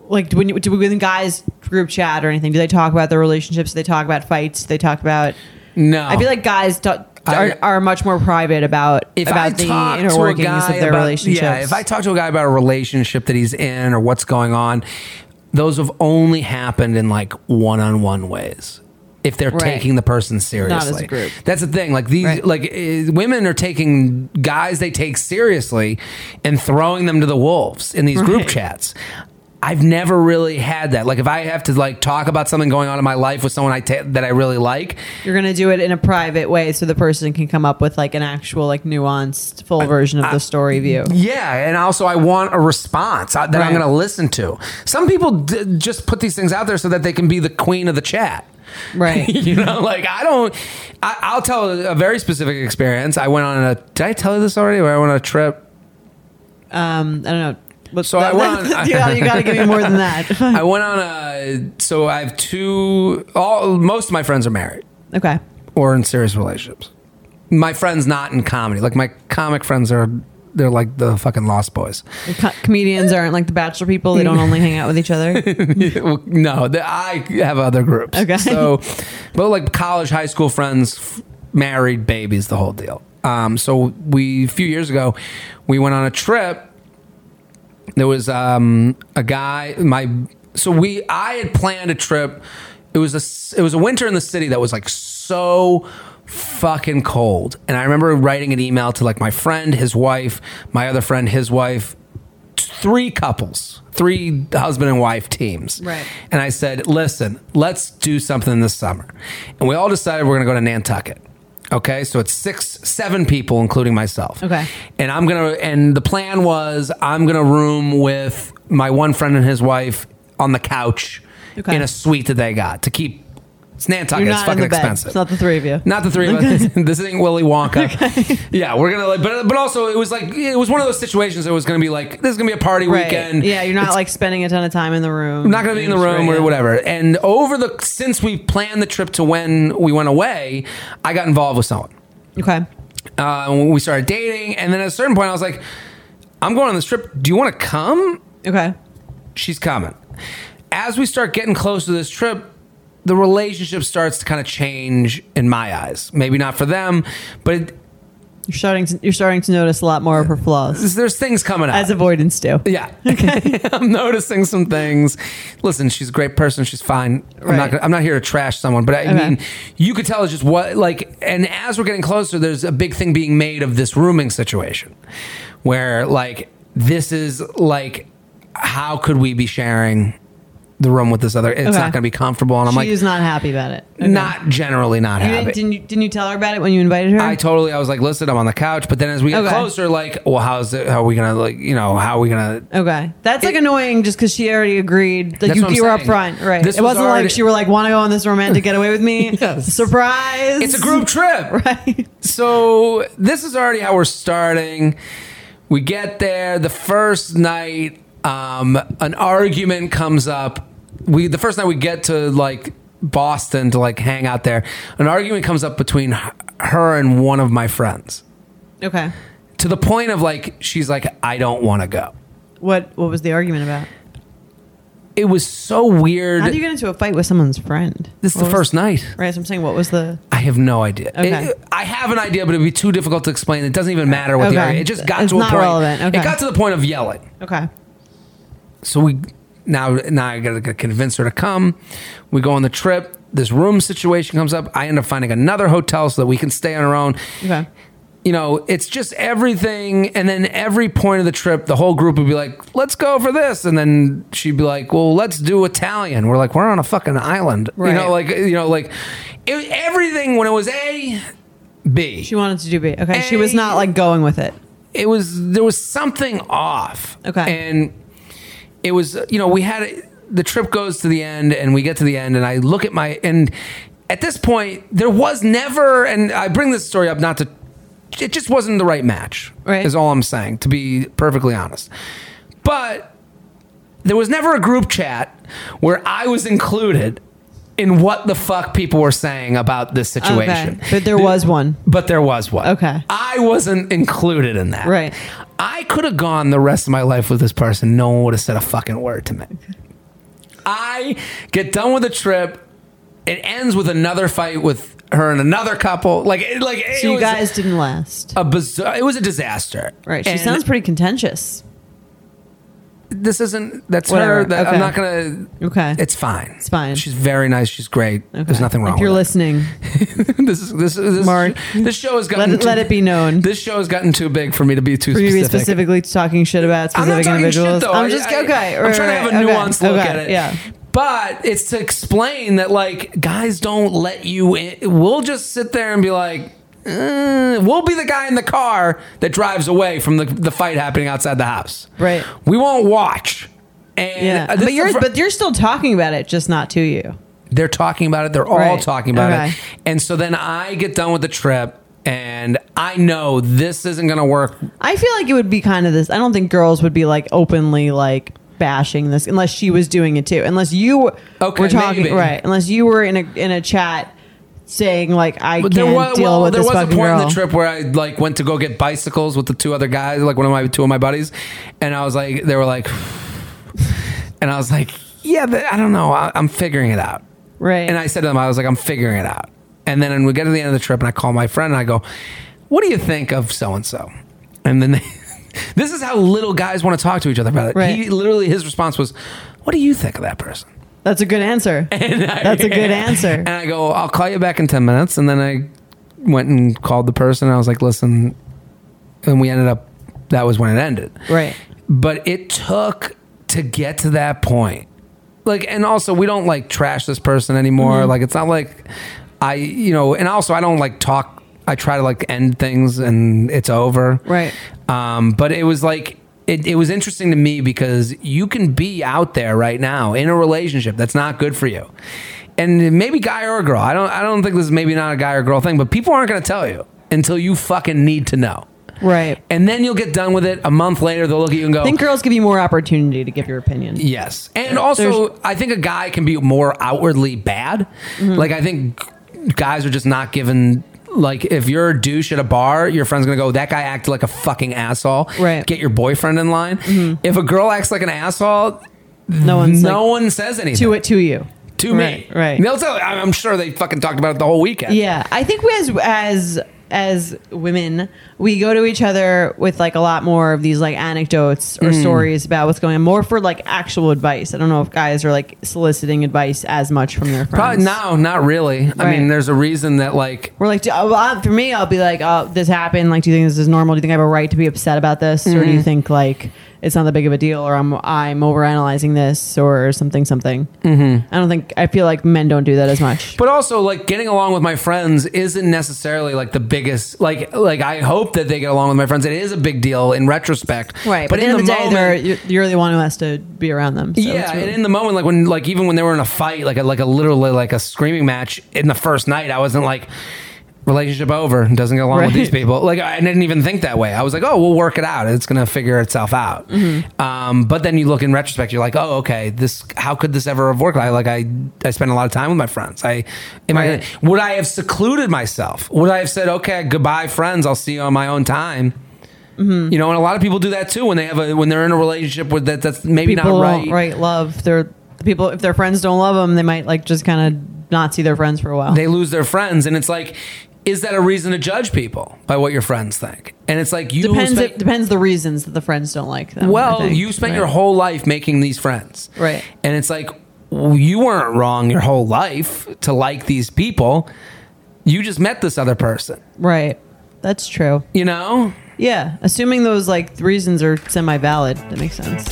B: Like when you do when guys group chat or anything, do they talk about their relationships? Do they talk about fights? Do they talk about?
C: No,
B: I feel like guys talk, are,
C: I-
B: are much more private about
C: if
B: about
C: I
B: the
C: talk
B: inner
C: to a
B: workings
C: guy
B: of their
C: about,
B: relationships.
C: yeah, if I talk to a guy about a relationship that he's in or what's going on, those have only happened in like one-on-one ways. If they're
B: Right.
C: taking the person seriously,
B: Not as a group.
C: That's the thing. Like these,
B: Right.
C: like uh, women are taking guys they take seriously and throwing them to the wolves in these group
B: Right.
C: chats. I've never really had that. Like if I have to like talk about something going on in my life with someone I ta- that I really like,
B: You're gonna do it in a private way, so the person can come up with like an actual, like nuanced, full version of the story view.
C: yeah, and also I want a response uh, that I'm
B: Right.
C: going to listen to. Some people d- just put these things out there so that they can be the queen of the chat.
B: Right.
C: You know, like I don't. I, I'll tell a very specific experience. I went on a. Did I tell you this already? Where I went on a trip.
B: Um, I don't know. What's
C: So I went on-
B: you gotta, you gotta give me more than that.
C: I went on a. So I have two. All most of my friends are married
B: Okay.
C: or in serious relationships. My friends not in comedy. Like my comic friends are. They're like the fucking Lost Boys.
B: Co- comedians aren't like the Bachelor people. They don't only hang out with each other.
C: Well, no, the, I have other groups.
B: Okay.
C: So, but like college, high school friends, f- married, babies, the whole deal. Um, so we a few years ago, we went on a trip. There was um, a guy. My so we I had planned a trip. It was a s- it was a winter in the city that was like so fucking cold, and I remember writing an email to like my friend, his wife, my other friend, his wife, three couples, three husband and wife teams.
B: Right.
C: And I said, listen, let's do something this summer. And we all decided we're going to go to Nantucket. Okay. So it's six, seven people, including myself.
B: Okay.
C: And I'm going to, and the plan was I'm going to room with my one friend and his wife on the couch
B: Okay.
C: in a suite that they got to keep. It's Nantucket.
B: You're
C: It's
B: not
C: fucking
B: in the bed.
C: expensive.
B: It's not the three of you.
C: Not the three of us. This ain't Willy Wonka. Yeah, we're gonna like, but but also it was like it was one of those situations that was gonna be like this is gonna be a party
B: Right.
C: weekend.
B: Yeah, you're not
C: It's
B: like spending a ton of time in the room.
C: I'm not gonna be in the
B: You're
C: room
B: just-
C: or
B: yeah.
C: whatever. And over the since we planned the trip to when we went away, I got involved with someone.
B: Okay.
C: Uh, when we started dating, and then at a certain point, I was like, I'm going on this trip. Do you want to come?
B: Okay.
C: She's coming. As we start getting close to this trip, the relationship starts to kind of change in my eyes. Maybe not for them, but it,
B: You're starting to you're starting to notice a lot more of her flaws,
C: there's things coming up.
B: as avoidance do.
C: Yeah. I'm noticing some things. Listen, she's a great person. She's fine. I'm
B: Right.
C: not gonna, I'm not here to trash someone, but I
B: Okay.
C: mean, you could tell it's just what, like, and as we're getting closer, there's a big thing being made of this rooming situation where, like, this is like, how could we be sharing the room with this other? It's
B: Okay.
C: not going to be comfortable. And I'm like,
B: She's not happy about it. Okay.
C: not generally not
B: You
C: happy.
B: didn't, didn't you didn't you tell her about it when you invited her?
C: I totally, I was like, listen, I'm on the couch. But then as we get
B: Okay.
C: closer, like, well, how's it, how are we going to, like, you know, how are we going to,
B: Okay, that's like
C: It-
B: annoying just because she already agreed. Like
C: That's
B: you,
C: what I'm
B: you were
C: saying.
B: up front, right?
C: This
B: it
C: was
B: wasn't
C: already-
B: like she were like, "Want to go on this romantic getaway with me?"
C: Yes.
B: Surprise!
C: it's a group trip.
B: right?
C: So this is already how we're starting. We get there the first night. Um, an argument comes up. We the first night we get to like Boston to like hang out there. An argument comes up between h- her and one of my friends
B: Okay.
C: to the point of like she's like, I don't want to go.
B: What What was the argument about?
C: It was so weird.
B: How do you get into a fight with someone's friend?
C: this is
B: What
C: the
B: was-
C: first night.
B: Right. So I'm saying, what was the?
C: I have no idea.
B: Okay.
C: It- I have an idea, but it'd be too difficult to explain. It doesn't even matter what the
B: Okay.
C: argument. It just got
B: It's
C: to a
B: not
C: point.
B: relevant. Okay.
C: It got to the point of yelling.
B: Okay.
C: So we now now I gotta convince her to come. We go on the trip. This room situation comes up. I end up finding another hotel so that we can stay on our own.
B: Okay.
C: You know, it's just everything. And then every point of the trip, the whole group would be like, let's go for this. And then she'd be like, well, let's do Italian. We're like, we're on a fucking island.
B: Right.
C: You know, like, you know, like it, everything when it was A, B.
B: She wanted to do B. Okay. She was
C: A-
B: not like going with it.
C: It was, there was something off.
B: Okay.
C: And it was, you know, we had, the trip goes to the end and we get to the end and I look at my, and at this point, there was never, and I bring this story up not to, it just wasn't the right match,
B: Right.
C: is all I'm saying, to be perfectly honest. But there was never a group chat where I was included in what the fuck people were saying about this situation.
B: Okay. But there was one.
C: But there was one.
B: Okay.
C: I wasn't included in that.
B: Right.
C: I could have gone the rest of my life with this person. No one would have said a fucking word to me. I get done with the trip. It ends with another fight with her and another couple. Like, it, like it
B: So you
C: was
B: guys didn't last.
C: a bizarre. It was a disaster.
B: Right. She
C: And
B: sounds pretty contentious.
C: This isn't. That's
B: Whatever.
C: her. That,
B: Okay.
C: I'm not gonna.
B: Okay.
C: It's fine.
B: It's fine.
C: She's very nice. She's great.
B: Okay.
C: There's nothing wrong.
B: If you're
C: with
B: listening,
C: it. this is this is this,
B: Mark,
C: This show has
B: let
C: gotten.
B: it, let
C: too,
B: it be known.
C: This show has gotten too big for me to be too
B: For you to be
C: specific.
B: specifically talking shit about
C: I'm not
B: specific
C: talking
B: individuals.
C: shit though.
B: I'm just
C: I,
B: okay.
C: I, I'm
B: right,
C: trying to have a
B: right,
C: nuanced
B: okay,
C: look
B: okay,
C: at it.
B: Yeah.
C: But it's to explain that like guys don't let you in. We'll just sit there and be like, uh, we'll be the guy in the car that drives away from the, the fight happening outside the house.
B: Right.
C: We won't watch. And
B: Yeah.
C: uh, this
B: But
C: is
B: you're
C: the fr-
B: but you're still talking about it, just not to you.
C: they're talking about it. They're all
B: Right.
C: talking about
B: Okay.
C: it. And so then I get done with the trip and I know this isn't going to work.
B: I feel like it would be kind of this. I don't think girls would be like openly like bashing this unless she was doing it too. Unless you
C: Okay,
B: were talking
C: maybe.
B: right. Unless you were in a in a chat saying like I
C: But
B: can't
C: there was,
B: deal
C: well,
B: with
C: there
B: this
C: was a
B: fucking
C: point
B: girl.
C: in the trip where I like went to go get bicycles with the two other guys, like one of my two of my buddies, and I was like, they were like, and I was like, yeah, but I don't know, I, I'm figuring it out.
B: Right.
C: And I said to them, I was like, I'm figuring it out. And then we get to the end of the trip, and I call my friend, and I go, what do you think of so and so? And then they, this is how little guys want to talk to each other about it.
B: Right.
C: He literally, his response was, what do you think of that person?
B: That's a good answer.
C: And I-
B: That's a good answer.
C: And I go, I'll call you back in ten minutes. And then I went and called the person. And I was like, listen. And we ended up, that was when it ended.
B: Right.
C: But it took to get to that point. Like, and also, we don't like trash this person anymore.
B: Mm-hmm.
C: Like, it's not like I, you know, and also, I don't like talk. I try to like end things and it's over.
B: Right.
C: Um, but it was like, It, it was interesting to me because you can be out there right now in a relationship that's not good for you, and maybe guy or girl. I don't. I don't think this is maybe not a guy or girl thing, but people aren't going to tell you until you fucking need to know.
B: Right.
C: And then you'll get done with it. A month later, they'll look at you and go,
B: I think girls give you more opportunity to give your opinion.
C: yes. And also,
B: There's-
C: I think a guy can be more outwardly bad.
B: Mm-hmm.
C: Like, I think guys are just not given. Like, if you're a douche at a bar, your friend's gonna go, that guy acted like a fucking asshole.
B: Right.
C: Get your boyfriend in line.
B: Mm-hmm.
C: If a girl acts like an asshole,
B: No one's
C: no
B: like,
C: one says anything
B: to it to you.
C: to
B: Right,
C: me.
B: right.
C: They'll tell. I'm sure they fucking talked about it the whole weekend.
B: Yeah, I think we as as as women, we go to each other with like a lot more of these like anecdotes or
C: Mm.
B: stories about what's going on, more for like actual advice. I don't know if guys are like soliciting advice as much from their friends.
C: Probably no, not really. I
B: Right.
C: mean, there's a reason that like
B: We're like, do- uh, well, for me, I'll be like, oh, this happened. Like, do you think this is normal? Do you think I have a right to be upset about this, or
C: Mm-hmm.
B: do you think like it's not that big of a deal, or I'm I'm overanalyzing this, or something something? Mm-hmm. I don't think I feel like men don't do that as much.
C: But also, like, getting along with my friends isn't necessarily like the biggest. Like, like I hope that they get along with my friends. It is a big deal in retrospect.
B: Right,
C: But,
B: but, at
C: in
B: the end
C: the,
B: of the day, they're,
C: moment,
B: you're, you're the one who has to be around them. So
C: yeah,
B: it's really-
C: and in the moment, like when, like even when they were in a fight, like a, like a literally like a screaming match in the first night, I wasn't like, relationship over, doesn't get along with
B: Right.
C: these people. Like, I didn't even think that way. I was like, oh, we'll work it out. It's gonna figure itself out.
B: Mm-hmm.
C: Um, but then you look in retrospect, you're like, oh, okay, this. How could this ever have worked? I like, I, I spent a lot of time with my friends. I, am
B: Right.
C: I, would I have secluded myself? Would I have said, okay, goodbye, friends. I'll see you on my own time.
B: Mm-hmm.
C: You know, and a lot of people do that too when they have a when they're in a relationship with that that's maybe
B: people
C: not right.
B: don't, right love their people. If their friends don't love them, they might like just kind of not see their friends for a while.
C: They lose their friends, and it's like, is that a reason to judge people by what your friends think? And it's like, you
B: depends.
C: spent-
B: It depends the reasons that the friends don't like them. I
C: well,
B: think.
C: you spent
B: Right.
C: your whole life making these friends,
B: Right.
C: And it's like, well, you weren't wrong your whole life to like these people. You just met this other person,
B: right. That's true.
C: you know.
B: Yeah, assuming those like reasons are semi-valid, that makes sense.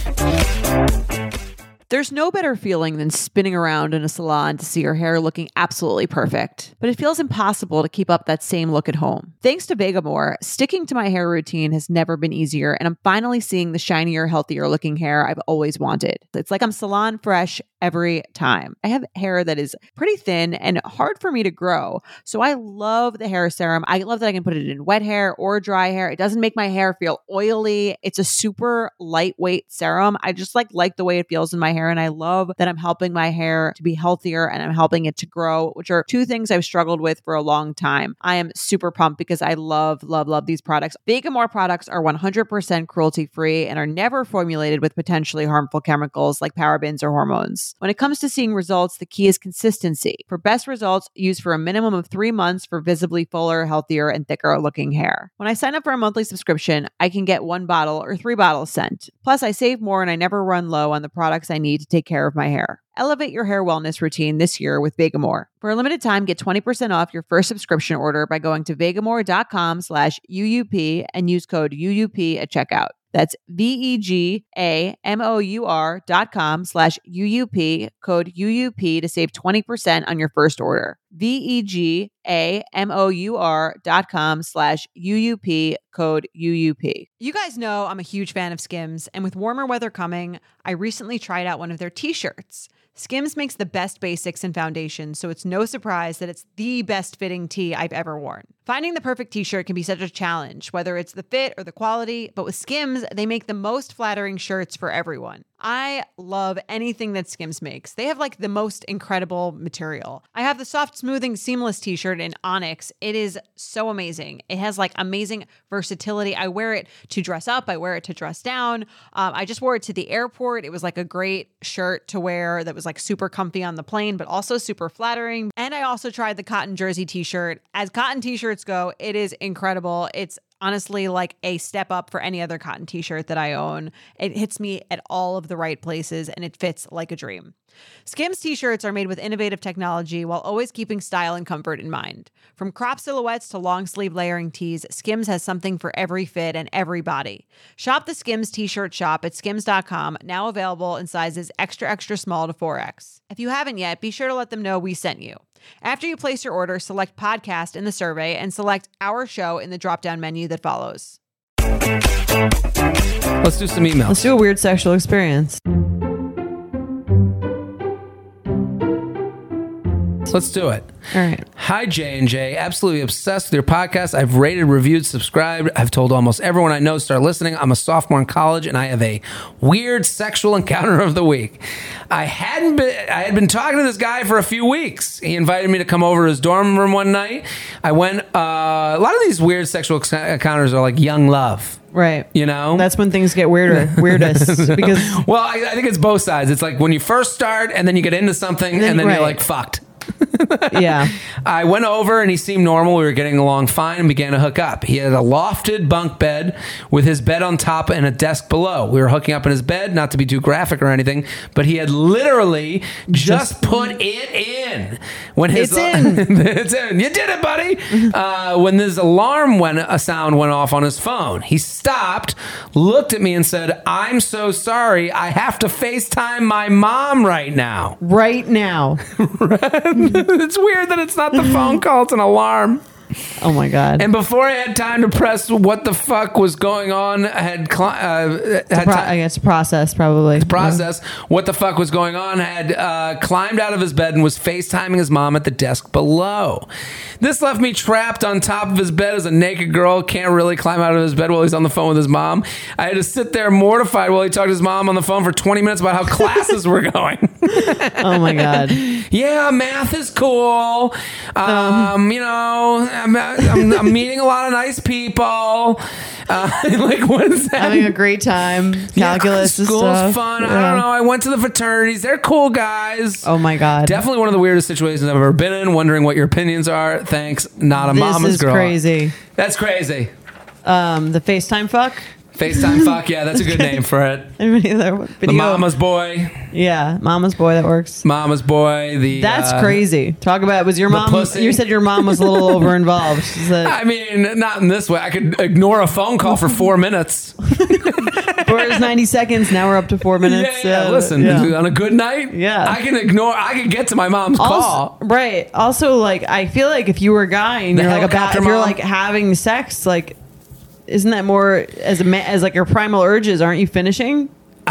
B: There's no better feeling than spinning around in a salon to see your hair looking absolutely perfect, but it feels impossible to keep up that same look at home. Thanks to Vegamore, sticking to my hair routine has never been easier, and I'm finally seeing the shinier, healthier looking hair I've always wanted. It's like I'm salon fresh every time. I have hair that is pretty thin and hard for me to grow, so I love the hair serum. I love that I can put it in wet hair or dry hair. It doesn't make my hair feel oily. It's a super lightweight serum. I just like like the way it feels in my hair. And I love that I'm helping my hair to be healthier and I'm helping it to grow, which are two things I've struggled with for a long time. I am super pumped because I love, love, love these products. Vegamour products are one hundred percent cruelty free and are never formulated with potentially harmful chemicals like parabens or hormones. When it comes to seeing results, the key is consistency. For best results, use for a minimum of three months for visibly fuller, healthier, and thicker looking hair. When I sign up for a monthly subscription, I can get one bottle or three bottles sent. Plus, I save more and I never run low on the products I need to take care of my hair. Elevate your hair wellness routine this year with Vegamour. For a limited time, get twenty percent off your first subscription order by going to vegamour.com slash UUP and use code U U P at checkout. That's V-E-G-A-M-O-U-R dot com slash U-U-P, code U U P to save twenty percent on your first order. V-E-G-A-M-O-U-R dot com slash U-U-P, code U U P. You guys know I'm a huge fan of Skims, and with warmer weather coming, I recently tried out one of their t-shirts. Skims makes the best basics and foundations, so it's no surprise that it's the best fitting tee I've ever worn. Finding the perfect t-shirt can be such a challenge, whether it's the fit or the quality, but with Skims, they make the most flattering shirts for everyone. I love anything that Skims makes. They have like the most incredible material. I have the soft, smoothing, seamless t-shirt in Onyx. It is so amazing. It has like amazing versatility. I wear it to dress up. I wear it to dress down. Um, I just wore it to the airport. It was like a great shirt to wear that was like super comfy on the plane, but also super flattering. And I also tried the cotton jersey t-shirt. As cotton t-shirts go, it is incredible. It's honestly like a step up for any other cotton t-shirt that I own. It hits me at all of the right places and it fits like a dream. Skims t-shirts are made with innovative technology while always keeping style and comfort in mind. From crop silhouettes to long sleeve layering tees, Skims has something for every fit and every body. Shop the Skims t-shirt shop at skims dot com, now available in sizes extra extra small to four X. If you haven't yet, be sure to let them know we sent you. After you place your order, select podcast in the survey and select our show in the drop-down menu that follows.
C: Let's do some emails.
B: Let's do a weird sexual experience.
C: Let's do it.
B: All right.
C: Hi, J and J. Absolutely obsessed with your podcast. I've rated, reviewed, subscribed. I've told almost everyone I know to start listening. I'm a sophomore in college, and I have a weird sexual encounter of the week. I hadn't been. I had been talking to this guy for a few weeks. He invited me to come over to his dorm room one night. I went. Uh, a lot of these weird sexual encounters are like young love.
B: Right.
C: You know?
B: That's when things get weirder, weirdest. Because
C: well, I, I think it's both sides. It's like when you first start, and then you get into something,
B: then,
C: and then
B: right.
C: you're like, fucked.
B: Yeah.
C: I went over and he seemed normal. We were getting along fine and began to hook up. He had a lofted bunk bed with his bed on top and a desk below. We were hooking up in his bed, not to be too graphic or anything, but he had literally just, just put it in. When his
B: it's in.
C: It's in. You did it, buddy. Uh, when this alarm went, a sound went off on his phone, he stopped, looked at me and said, "I'm so sorry. I have to FaceTime my mom right now."
B: Right now.
C: It's weird that it's not the phone call, it's an alarm.
B: Oh my God.
C: And before I had time to press what the fuck was going on, I had, cl- uh, had
B: pro-
C: time
B: I guess process probably.
C: to process what the fuck was going on, had uh, climbed out of his bed and was FaceTiming his mom at the desk below. This left me trapped on top of his bed as a naked girl. Can't really climb out of his bed while he's on the phone with his mom. I had to sit there mortified while he talked to his mom on the phone for twenty minutes about how classes were going.
B: Oh my God.
C: Yeah, math is cool. Um, um, you know, I'm, I'm, I'm meeting a lot of nice people. Uh, like, what is that?
B: Having a great time. Calculus
C: yeah,
B: and
C: school's
B: stuff.
C: fun.
B: Yeah.
C: I don't know. I went to the fraternities. They're cool guys.
B: Oh my God.
C: Definitely one of the weirdest situations I've ever been in. Wondering what your opinions are. Thanks. Not a
B: this
C: mama's
B: is
C: girl.
B: Crazy.
C: That's crazy.
B: Um, the FaceTime fuck.
C: FaceTime fuck. Yeah, that's a good name for it.
B: Anybody there?
C: The
B: Video?
C: mama's boy.
B: Yeah, mama's boy. That works.
C: Mama's boy. The
B: That's
C: uh,
B: crazy. Talk about was your mom?
C: pussy.
B: You said your mom was a little over involved.
C: I mean, not in this way. I could ignore a phone call for four minutes.
B: Whereas ninety seconds. Now we're up to four minutes.
C: Yeah, yeah.
B: Uh,
C: Listen,
B: yeah.
C: on a good night,
B: Yeah.
C: I can ignore. I can get to my mom's
B: Also,
C: call.
B: right. Also, like I feel like if you were a guy and
C: The
B: you're like about,
C: helicopter
B: if you're
C: mom?
B: like having sex, like isn't that more as a ma- as like your primal urges? Aren't you finishing?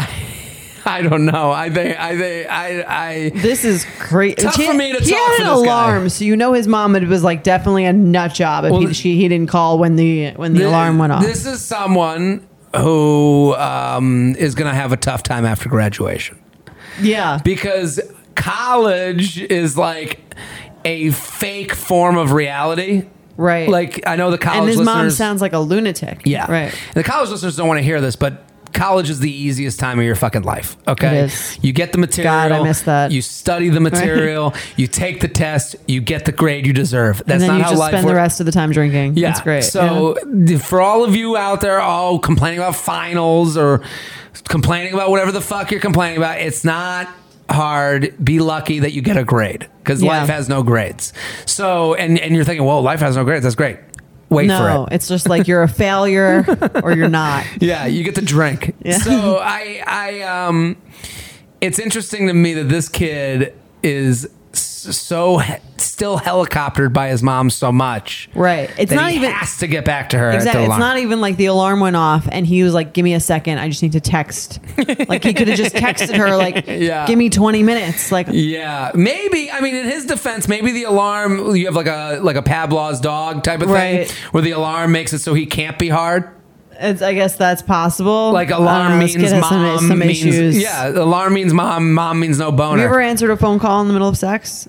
C: I don't know. I think. I think. I. I.
B: This is crazy.
C: Tough for me to
B: he
C: talk
B: had
C: for
B: an
C: this guy.
B: alarm, so you know his mom. It was like definitely a nut job if
C: Well,
B: he, she he didn't call when the when the
C: Th-
B: alarm went off.
C: This is someone who um, is going to have a tough time after graduation.
B: Yeah.
C: Because college is like a fake form of reality.
B: Right.
C: Like, I know the college
B: and his
C: listeners...
B: mom sounds like a lunatic.
C: Yeah.
B: Right.
C: The college listeners don't want to hear this, but college is the easiest time of your fucking life. Okay.
B: It is.
C: You get the material.
B: God, I miss that.
C: You study the material. You take the test. You get the grade you deserve. That's
B: and then
C: not
B: you
C: how
B: just
C: life
B: spend
C: works.
B: the rest of the time drinking.
C: Yeah.
B: That's great.
C: So
B: yeah.
C: for all of you out there, all complaining about finals or complaining about whatever the fuck you're complaining about, it's not hard. Be lucky that you get a grade, because
B: Yeah.
C: life has no grades. So, and, and you're thinking, well, life has no grades. That's great. Wait
B: no,
C: for it.
B: it's just like you're a failure or you're not.
C: Yeah, you get to drink.
B: Yeah.
C: So I, I, um, it's interesting to me that this kid is so he- still helicoptered by his mom so much.
B: Right. It's
C: that
B: not
C: he
B: even
C: has to get back to her.
B: exactly.
C: At the
B: It's
C: alarm.
B: not even like the alarm went off and he was like, "Give me a second. I just need to text." Like he could have just texted her, like,
C: Yeah.
B: "Give me twenty minutes." Like,
C: Yeah, maybe. I mean, in his defense, maybe the alarm. You have like a like a Pavlov's dog type of
B: Right.
C: thing, where the alarm makes it so he can't be hard.
B: it's, I guess that's possible.
C: Like
B: I don't
C: alarm
B: know, this
C: means
B: kid has
C: mom
B: some, some
C: means
B: issues.
C: yeah. Alarm means mom. Mom means no boner.
B: Have you ever answered a phone call in the middle of sex?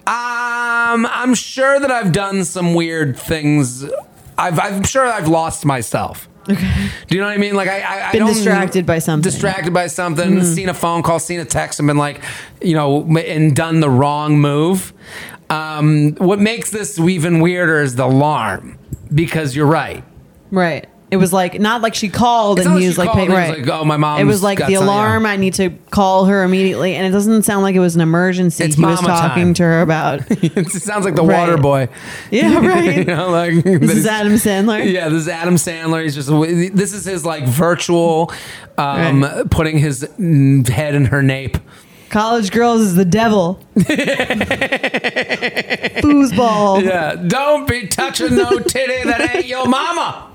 C: Um, I'm sure that I've done some weird things. I've, I'm sure I've lost myself. Okay. Do you know what I mean? Like I, I, I
B: Been
C: don't
B: distracted by something.
C: Distracted by something. Mm. Seen a phone call, seen a text, and been like, you know, and done the wrong move. Um, what makes this even weirder is the alarm, because you're right.
B: Right. It was like not like she called
C: It's
B: and
C: not
B: he
C: like
B: was
C: she
B: like,
C: called
B: paying,
C: and he
B: right.
C: was like, oh, my mom's
B: It was like
C: got
B: the
C: something,
B: alarm.
C: yeah.
B: I need to call her immediately, and it doesn't sound like it was an emergency.
C: It's
B: he was
C: mama
B: talking
C: time.
B: to her about.
C: It sounds like the
B: Right.
C: water boy.
B: Yeah, right.
C: You know, like
B: This is Adam Sandler.
C: Yeah, this is Adam Sandler. He's just this is his like virtual um,
B: Right.
C: putting his mm, head in her nape.
B: College girls is the devil. Foosball.
C: Yeah, don't be touching no titty that ain't your mama.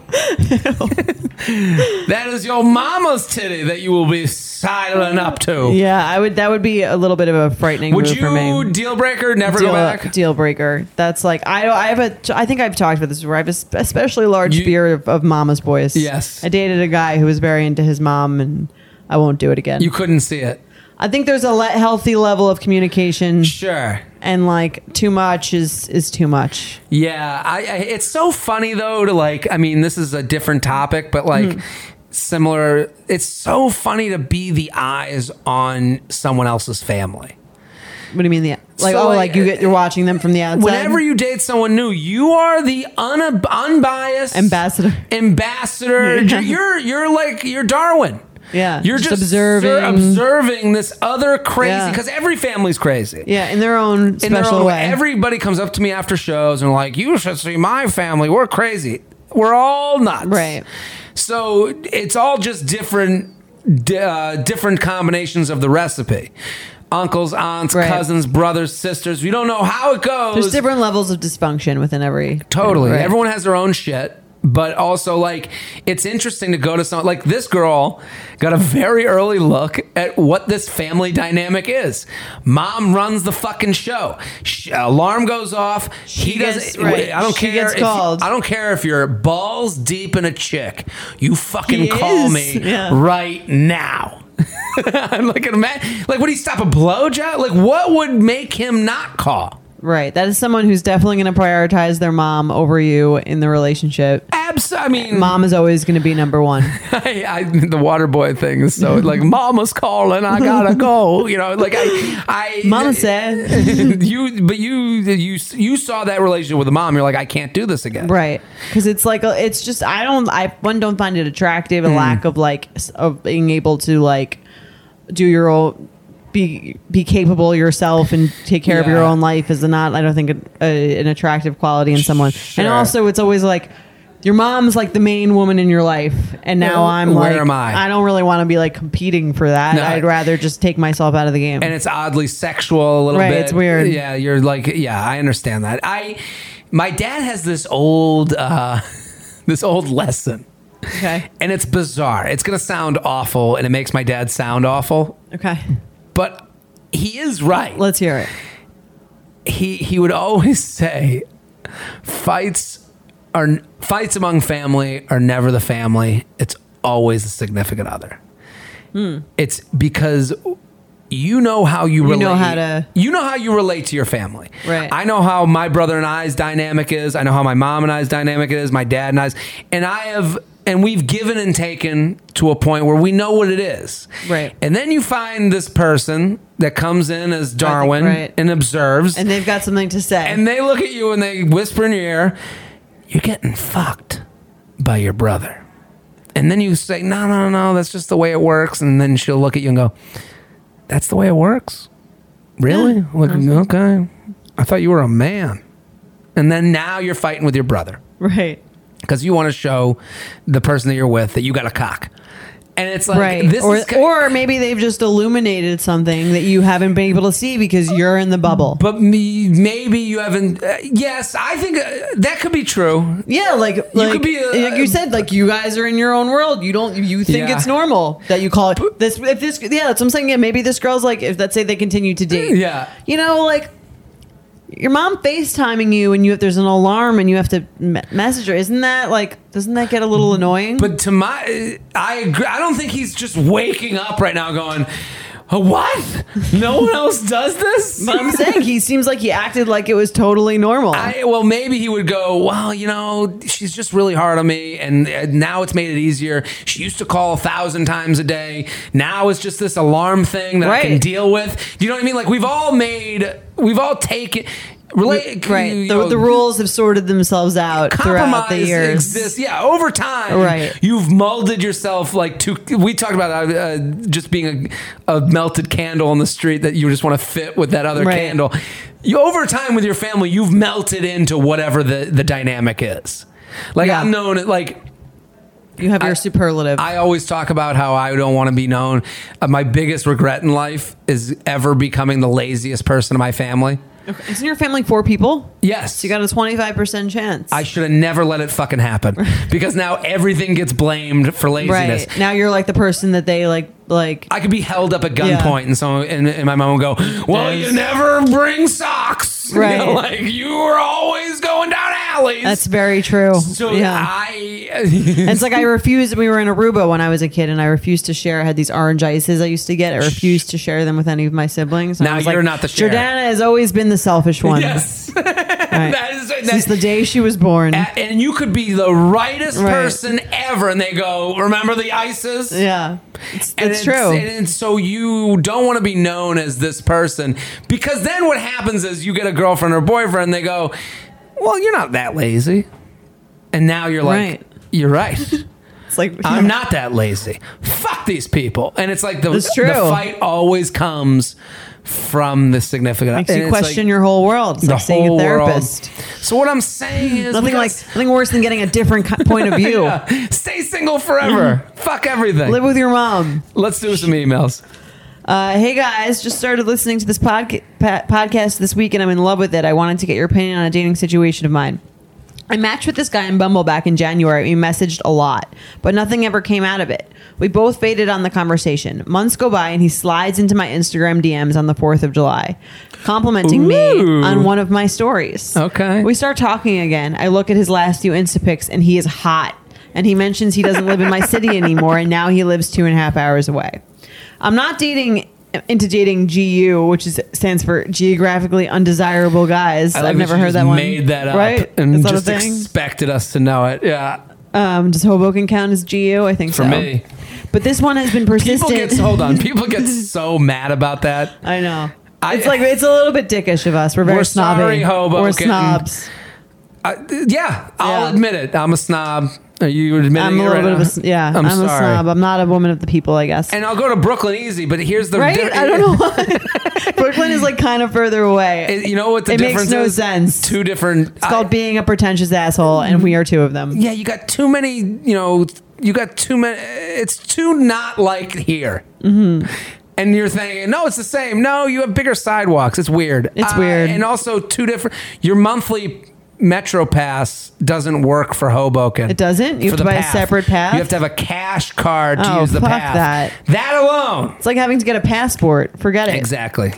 C: That is your mama's titty that you will be sidling up to.
B: Yeah, I would. That would be a little bit of a frightening
C: Would
B: move for
C: you
B: me.
C: deal breaker? Never
B: deal,
C: go back.
B: deal breaker. That's like I. I have a. I think I've talked about this before. I have a sp- especially large
C: You-
B: fear of, of mama's boys.
C: Yes.
B: I dated a guy who was very into his mom, and I won't do it again.
C: You couldn't see it.
B: I think there's a le- healthy level of communication,
C: Sure.
B: and like too much is is too much.
C: Yeah, I, I. It's so funny though to like. I mean, this is a different topic, but like.
B: Mm-hmm.
C: Similar. It's so funny to be the eyes on someone else's family.
B: What do you mean the like?
C: So,
B: oh,
C: like,
B: like you get you're watching them from the outside.
C: Whenever you date someone new, you are the un- unbiased
B: Ambassador.
C: Ambassador.
B: Yeah.
C: You're you're like you're Darwin.
B: Yeah,
C: You're just,
B: just observing.
C: observing, observing this other crazy,
B: Yeah.
C: because every family's crazy.
B: Yeah, in their own
C: In
B: special
C: their own
B: way.
C: Everybody comes up to me after shows and like, you should see my family. We're crazy. We're all nuts.
B: Right.
C: So it's all just different, uh, different combinations of the recipe. Uncles, aunts,
B: Right.
C: cousins, brothers, sisters. We don't know how it goes.
B: There's different levels of dysfunction within every.
C: Totally.
B: Right.
C: Everyone has their own shit. But also, like, it's interesting to go to someone like this girl got a very early look at what this family dynamic is. Mom runs the fucking show. She, alarm goes off.
B: She
C: he
B: gets-
C: doesn't.
B: right.
C: I don't
B: She
C: care.
B: gets
C: if,
B: called.
C: I don't care if you're balls deep in a chick. You fucking
B: He
C: call
B: is.
C: me
B: Yeah.
C: right now. I'm like, imagine, like, would he stop a blowjob? Like, what would make him not call?
B: Right. That is someone who's definitely going to prioritize their mom over you in the relationship.
C: Abs- I mean,
B: Mom is always going to be number one.
C: I, I, the water boy thing is so like, mama's calling, I gotta go. You know, like I, I
B: Mama said.
C: you, but you, you, you saw that relationship with the mom. You're like, I can't do this again.
B: Right. Because it's like, a, it's just, I don't, I, one, don't find it attractive, a
C: Mm.
B: lack of like, s- of being able to like do your own, be be capable yourself and take care of your
C: Yeah.
B: own life is not, I don't think, a, a, an attractive quality in someone.
C: Sure.
B: And also, it's always like, your mom's like the main woman in your life, and now
C: Yeah,
B: I'm
C: where
B: like,
C: am I?
B: I don't really want to be like competing for that.
C: No.
B: I'd rather just take myself out of the game.
C: And it's oddly sexual a little
B: Right,
C: bit.
B: it's weird.
C: Yeah, you're like, yeah, I understand that. I, my dad has this old, uh, this old lesson.
B: Okay.
C: And it's bizarre. It's gonna sound awful, and it makes my dad sound awful.
B: Okay.
C: But he is right.
B: Let's hear it.
C: he he would always say, fights are fights among family are never the family. It's always the significant other.
B: Hmm.
C: It's because you know how you relate.
B: You know how to-
C: You know how you relate to your family.
B: Right.
C: I know how my brother and I's dynamic is. I know how my mom and I's dynamic is. My dad and I's, and I have, and we've given and taken to a point where we know what it is.
B: Right.
C: And then you find this person that comes in as Darwin
B: right.
C: and observes,
B: And they've got something to say.
C: and they look at you and they whisper in your ear, "You're getting fucked by your brother." And then you say, "No, no, no, that's just the way it works." And then she'll look at you and go, "That's the way it works? Really?
B: Yeah.
C: Like, okay. I thought you were a man." And then now you're fighting with your brother
B: right.
C: because you want to show the person that you're with that you got a cock. And it's like,
B: Right.
C: this
B: Or,
C: is...
B: or maybe they've just illuminated something that you haven't been able to see because you're in the bubble.
C: But me, maybe you haven't... Uh, yes, I think uh, that could be true.
B: Yeah, like like,
C: could be a-
B: like you said, like you guys are in your own world. You don't you think
C: Yeah.
B: it's normal that you call it this. If this, yeah, that's what I'm saying. Yeah, maybe this girl's like, if let's say they continue to date.
C: Yeah.
B: you know, like your mom FaceTiming you and you there's an alarm and you have to me- message her. Isn't that like? Doesn't that get a little annoying?
C: But to my... I agree. I don't think he's just waking up right now going, "Oh, what? No one else does this?"
B: But I'm saying he seems like he acted like it was totally normal.
C: I, well, maybe he would go, "Well, you know, she's just really hard on me, and uh, now it's made it easier. She used to call a thousand times a day. Now it's just this alarm thing that I can
B: Right.
C: deal with." Do you know what I mean? Like we've all made, we've all taken, relate,
B: right.
C: you
B: The,
C: know,
B: the rules have sorted themselves out throughout the
C: compromise
B: years.
C: exists. Yeah, over time,
B: Right.
C: you've molded yourself like to. We talked about uh, just being a, a melted candle on the street that you just want to fit with that other
B: Right.
C: candle. You over time with your family, you've melted into whatever the the dynamic is. Like
B: Yeah.
C: I'm known like.
B: You have your
C: I-
B: superlative.
C: I always talk about how I don't want to be known. Uh, my biggest regret in life is ever becoming the laziest person in my family.
B: Okay. Isn't your family four people?
C: Yes.
B: So you got a twenty-five percent chance.
C: I should have never let it fucking happen because now everything gets blamed for laziness.
B: Right. Now you're like the person that they like, like,
C: I could be held up at gunpoint
B: Yeah.
C: and so and, and my mom would go, "Well, you never bring socks."
B: Right.
C: You know, like you were always going down alleys.
B: that's very true.
C: so
B: yeah.
C: I
B: And it's like I refused. We were in Aruba when I was a kid, and I refused to share. I had these orange ices I used to get. I refused to share them with any of my siblings. And
C: Now
B: I was
C: you're
B: like,
C: not the sharer.
B: Jordana has always been the selfish one.
C: Yes.
B: Right.
C: That is that,
B: Since the day she was born.
C: A- and you could be the rightest
B: Right.
C: person ever, and they go, "Remember the ISIS?"
B: yeah, it's,
C: And
B: it's true.
C: And, and so you don't want to be known as this person because then what happens is you get a girlfriend or boyfriend, and they go, "Well, you're not that lazy," and now you're like,
B: Right.
C: "You're right."
B: It's like
C: I'm not that lazy. Fuck these people. And it's like the,
B: That's true.
C: the fight always comes from the significant.
B: Makes
C: and
B: you
C: it's
B: question
C: like
B: your whole world. It's
C: the
B: like seeing a
C: whole
B: therapist.
C: world. So what I'm saying is
B: Nothing
C: we
B: like
C: gotta-
B: nothing worse than getting a different ki- point of view.
C: Yeah. Stay single forever. Fuck everything.
B: Live with your mom.
C: Let's do some emails.
B: Uh, hey guys, just started listening to this podca- pa- podcast this week and I'm in love with it. I wanted to get your opinion on a dating situation of mine. I matched with this guy in Bumble back in January. We messaged a lot, but nothing ever came out of it. We both faded on the conversation. Months go by and he slides into my Instagram D Ms on the fourth of July, complimenting me
C: Ooh.
B: on one of my stories.
C: Okay.
B: We start talking again. I look at his last few Insta pics and he is hot. And he mentions he doesn't live in my city anymore and now he lives two and a half hours away. I'm not dating into dating G U, which is stands for geographically undesirable guys.
C: I like
B: I've never
C: that you
B: heard
C: just
B: that one.
C: Made that up
B: right?
C: and
B: Is that
C: just
B: a thing?
C: expected us to know it. Yeah.
B: Um, does Hoboken count as G U? I think
C: For
B: so.
C: me.
B: But this one has been
C: People
B: persistent.
C: get hold on. People get so mad about that.
B: I know.
C: I-
B: it's like it's a little bit dickish of us. We're very
C: We're
B: snobby.
C: sorry, Hoboken.
B: We're snobs.
C: Uh, yeah, I'll
B: Yeah.
C: admit it. I'm a snob. Are you admitting
B: I'm
C: it
B: a little
C: right
B: bit
C: now?
B: of a s- yeah.
C: I'm,
B: I'm, a
C: sorry.
B: snob. I'm not a woman of the people, I guess.
C: And I'll go to Brooklyn easy, but here's the
B: right?
C: di-
B: I don't know why. Brooklyn is like kind of further away.
C: It- you know what the
B: It makes
C: difference
B: no
C: is?
B: sense.
C: Two different.
B: It's called being a pretentious asshole, and we are two of them.
C: Yeah, you got too many. You know, you got too many. It's too not like here. Mm-hmm. And you're thinking, no, it's the same. No, you have bigger sidewalks. It's weird.
B: It's
C: Uh,
B: weird.
C: And also two different. Your monthly Metro Pass doesn't work for Hoboken.
B: It doesn't? You
C: For
B: have to
C: the
B: buy a
C: path.
B: separate path?
C: You have to have a cash card to
B: Oh,
C: use the
B: fuck
C: path.
B: that.
C: That alone.
B: It's like having to get a passport. Forget it.
C: Exactly.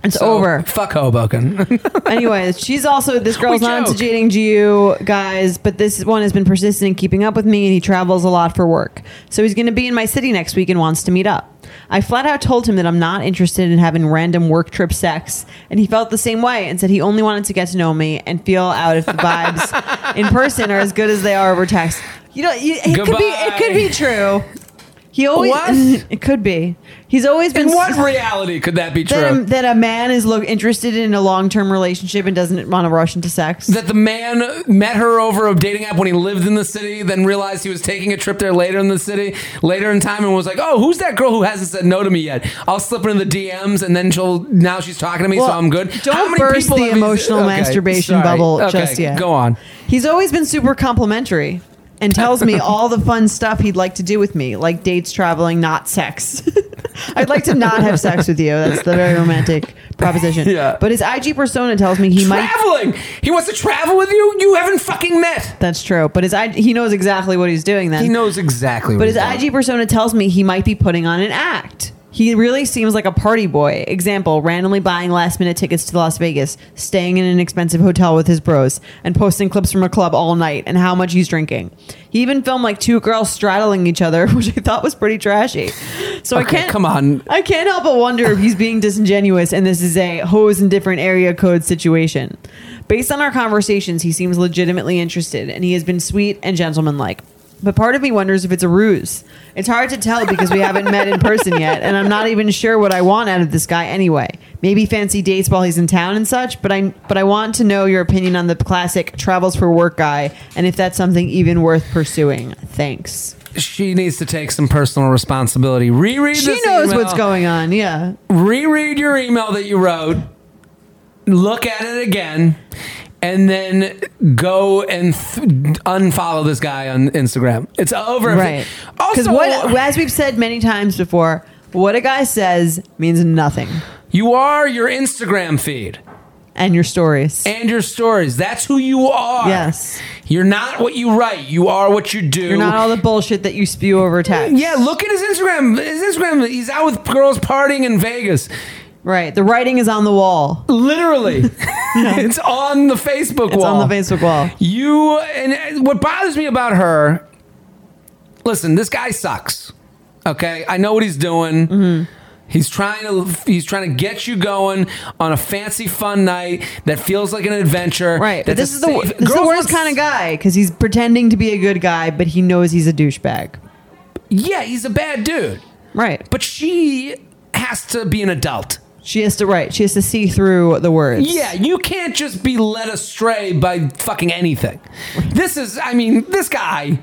B: It's
C: So,
B: over.
C: Fuck Hoboken.
B: Anyways, she's also, this girl's
C: We
B: not into
C: joke.
B: dating G U guys, but this one has been persistent in keeping up with me, and he travels a lot for work. So he's going to be in my city next week and wants to meet up. I flat out told him that I'm not interested in having random work trip sex, and he felt the same way and said he only wanted to get to know me and feel out if the vibes in person are as good as they are over text. You know, you, it could be it could be true. He always
C: What?
B: It could be. He's always been
C: In what reality could that be true?
B: that a, that a man is look interested in a long-term relationship and doesn't want to rush into sex.
C: That the man met her over a dating app when he lived in the city, then realized he was taking a trip there later in the city, later in time, and was like, "Oh, who's that girl who hasn't said no to me yet? I'll slip into the D Ms, and then she'll now she's talking to me,
B: Well,
C: so I'm good."
B: Don't
C: How many
B: burst
C: people
B: the
C: have you-
B: emotional
C: Okay,
B: masturbation
C: sorry.
B: bubble
C: Okay,
B: just yet.
C: Go on.
B: He's always been super complimentary and tells me all the fun stuff he'd like to do with me, like dates, traveling, not sex. I'd like to not have sex with you. That's the very romantic proposition.
C: Yeah.
B: But his I G persona tells me he might.
C: Traveling. He wants to travel with you. You haven't fucking met.
B: That's true. But his I G, he knows exactly what he's doing then.
C: He knows exactly.
B: But
C: what
B: his
C: he's
B: I G persona tells me he might be putting on an act. He really seems like a party boy. Example, randomly buying last minute tickets to Las Vegas, staying in an expensive hotel with his bros, and posting clips from a club all night and how much he's drinking. He even filmed like two girls straddling each other, which I thought was pretty trashy. So
C: Okay,
B: I can't
C: come on.
B: I can't help but wonder if he's being disingenuous and this is a hose in different area code situation. Based on our conversations, he seems legitimately interested and he has been sweet and gentlemanlike. But part of me wonders if it's a ruse. It's hard to tell because we haven't met in person yet, and I'm not even sure what I want out of this guy anyway. Maybe fancy dates while he's in town and such, but I but I want to know your opinion on the classic travels for work guy and if that's something even worth pursuing. Thanks.
C: She needs to take some personal responsibility. Reread
B: She
C: this
B: knows
C: email.
B: what's going on, yeah.
C: Reread your email that you wrote. Look at it again. And then go and th- unfollow this guy on Instagram. It's over.
B: Right. Because
C: Also,
B: what, as we've said many times before, what a guy says means nothing.
C: you are your Instagram feed
B: And your stories.
C: and your stories. That's who you are.
B: Yes.
C: You're not what you write. You are what you do.
B: You're not all the bullshit that you spew over text.
C: Yeah, look at his Instagram. His Instagram, he's out with girls partying in Vegas.
B: Right. The writing is on the wall.
C: Literally. It's on the Facebook
B: It's
C: wall.
B: on the Facebook wall.
C: You, and what bothers me about her, listen, this guy sucks. Okay? I know what he's doing.
B: Mm-hmm.
C: He's trying to he's trying to get you going on a fancy fun night that feels like an adventure.
B: Right. But
C: that's
B: this
C: a
B: is the
C: safe-
B: this is the
C: Girls
B: worst
C: want-
B: kind of guy because he's pretending to be a good guy, but he knows he's a douchebag.
C: Yeah, he's a bad dude.
B: Right.
C: But she has to be an adult.
B: She has to write. She has to see through the words.
C: Yeah, you can't just be led astray by fucking anything. This is, I mean, this guy,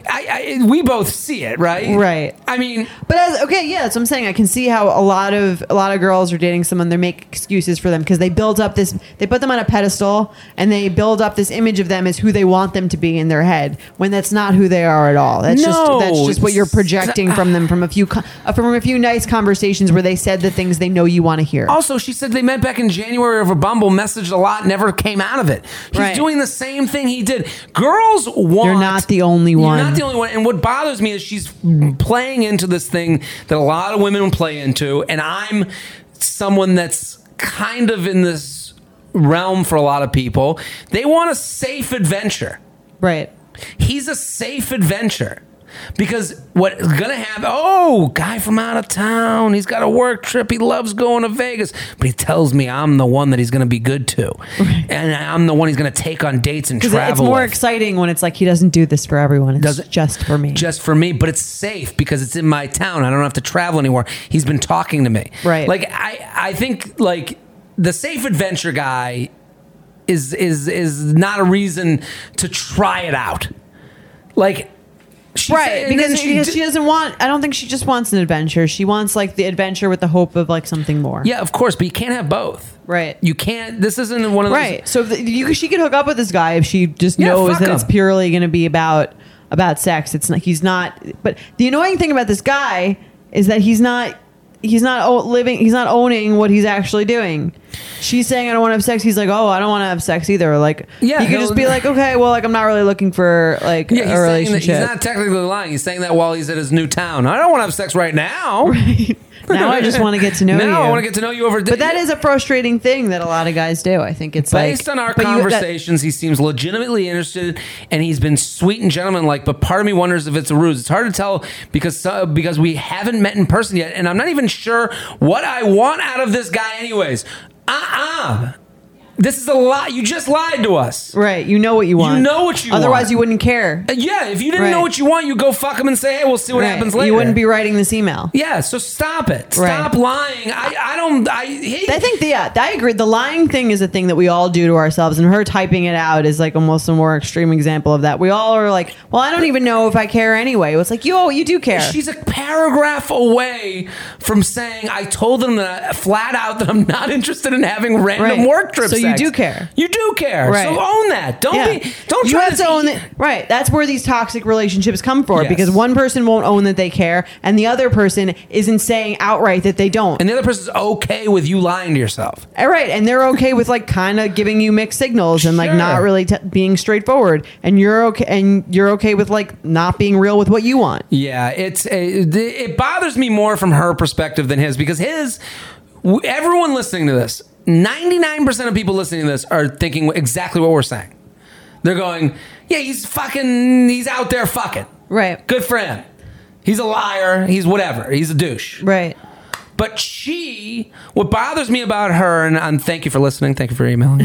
C: I, I, we both see it, right?
B: Right.
C: I mean,
B: But as, okay, yeah, that's what I'm saying. I can see how a lot of a lot of girls are dating someone. They make excuses for them because they build up this. They put them on a pedestal and they build up this image of them as who they want them to be in their head. When that's not who they are at all. That's
C: No.
B: just that's just what you're projecting from them from a few co- uh, from a few nice conversations where they said the things they know you want to hear.
C: also, she said they met back in January over Bumble, messaged a lot, never came out of it. She's
B: Right.
C: doing the same thing he did. Girls want.
B: You're not the only one.
C: You're not the only one. And what bothers me is she's playing into this thing that a lot of women play into, and I'm someone that's kind of in this realm for a lot of people. They want a safe adventure.
B: Right.
C: He's a safe adventure. Because what's gonna happen? Oh, guy from out of town. He's got a work trip. He loves going to Vegas, but he tells me I'm the one that he's gonna be good to, and I'm the one he's gonna take on dates and
B: Because
C: travel.
B: it's more
C: with.
B: exciting when it's like he doesn't do this for everyone. It's
C: Doesn't-
B: just for me.
C: Just for me, but it's safe because it's in my town. I don't have to travel anymore. He's been talking to me.
B: Right.
C: Like I, I think like the safe adventure guy is is is not a reason to try it out. Like. She
B: Right,
C: said- and
B: because
C: then
B: she, because
C: did-
B: she doesn't want. I don't think she just wants an adventure. She wants like the adventure with the hope of like something more.
C: Yeah, of course, but you can't have both.
B: Right.
C: You can't. This isn't one of those.
B: Right. So if the, you, she could hook up with this guy if she just
C: Yeah,
B: knows
C: fuck
B: that
C: him.
B: it's purely going to be about about sex. It's not. He's not. But the annoying thing about this guy is that he's not. He's not o- living. He's not owning what he's actually doing. She's saying I don't want to have sex. He's like, oh, I don't want to have sex either. Like,
C: Yeah,
B: he could
C: he'll-
B: just be like, okay, well, like I'm not really looking for like
C: Yeah, he's
B: a
C: saying that
B: relationship.
C: he's not technically lying. He's saying that while he's at his new town. I don't want to have sex right now.
B: Right. Now I just want to get to know
C: now
B: you.
C: I want to get to know you over.
B: But that is a frustrating thing that a lot of guys do. I think it's
C: based
B: like,
C: on our
B: but you-
C: conversations, he seems legitimately interested, and he's been sweet and gentleman-like. But part of me wonders if it's a ruse. It's hard to tell because uh, because we haven't met in person yet, and I'm not even sure what I want out of this guy. Anyways, uh-uh. This is a lie. You just lied to us.
B: Right. You know what you want.
C: You know what you
B: Otherwise,
C: want.
B: you wouldn't care.
C: Uh, yeah, if you didn't
B: Right.
C: know what you want, you go fuck him and say, hey, we'll see what
B: Right.
C: happens later.
B: You wouldn't be writing this email.
C: Yeah, so stop it. Stop
B: Right.
C: lying. I, I don't... I hate
B: I think, the, yeah, I agree. The lying thing is a thing that we all do to ourselves, and her typing it out is like almost a more extreme example of that. We all are like, well, I don't even know if I care anyway. It's like, yo, you do care.
C: She's a paragraph away from saying, I told them that flat out that I'm not interested in having random
B: Right.
C: work trips.
B: So you
C: sex.
B: do care.
C: You do care.
B: Right.
C: So own that. Don't
B: Yeah.
C: be. Don't
B: you
C: try
B: have to own it. Right. That's where these toxic relationships come from,
C: Yes.
B: because one person won't own that they care, and the other person isn't saying outright that they don't.
C: And the other person's okay with you lying to yourself.
B: All right, and they're okay with like kind of giving you mixed signals and like
C: Sure.
B: not really t- being straightforward, and you're okay, and you're okay with like not being real with what you want.
C: Yeah, it's it, it bothers me more from her perspective than his, because his everyone listening to this, ninety-nine percent of people listening to this are thinking exactly what we're saying. They're going, yeah, he's fucking, he's out there fucking.
B: Right.
C: Good for him. He's a liar. He's whatever. He's a douche.
B: Right.
C: But she, what bothers me about her, and, and thank you for listening. Thank you for emailing.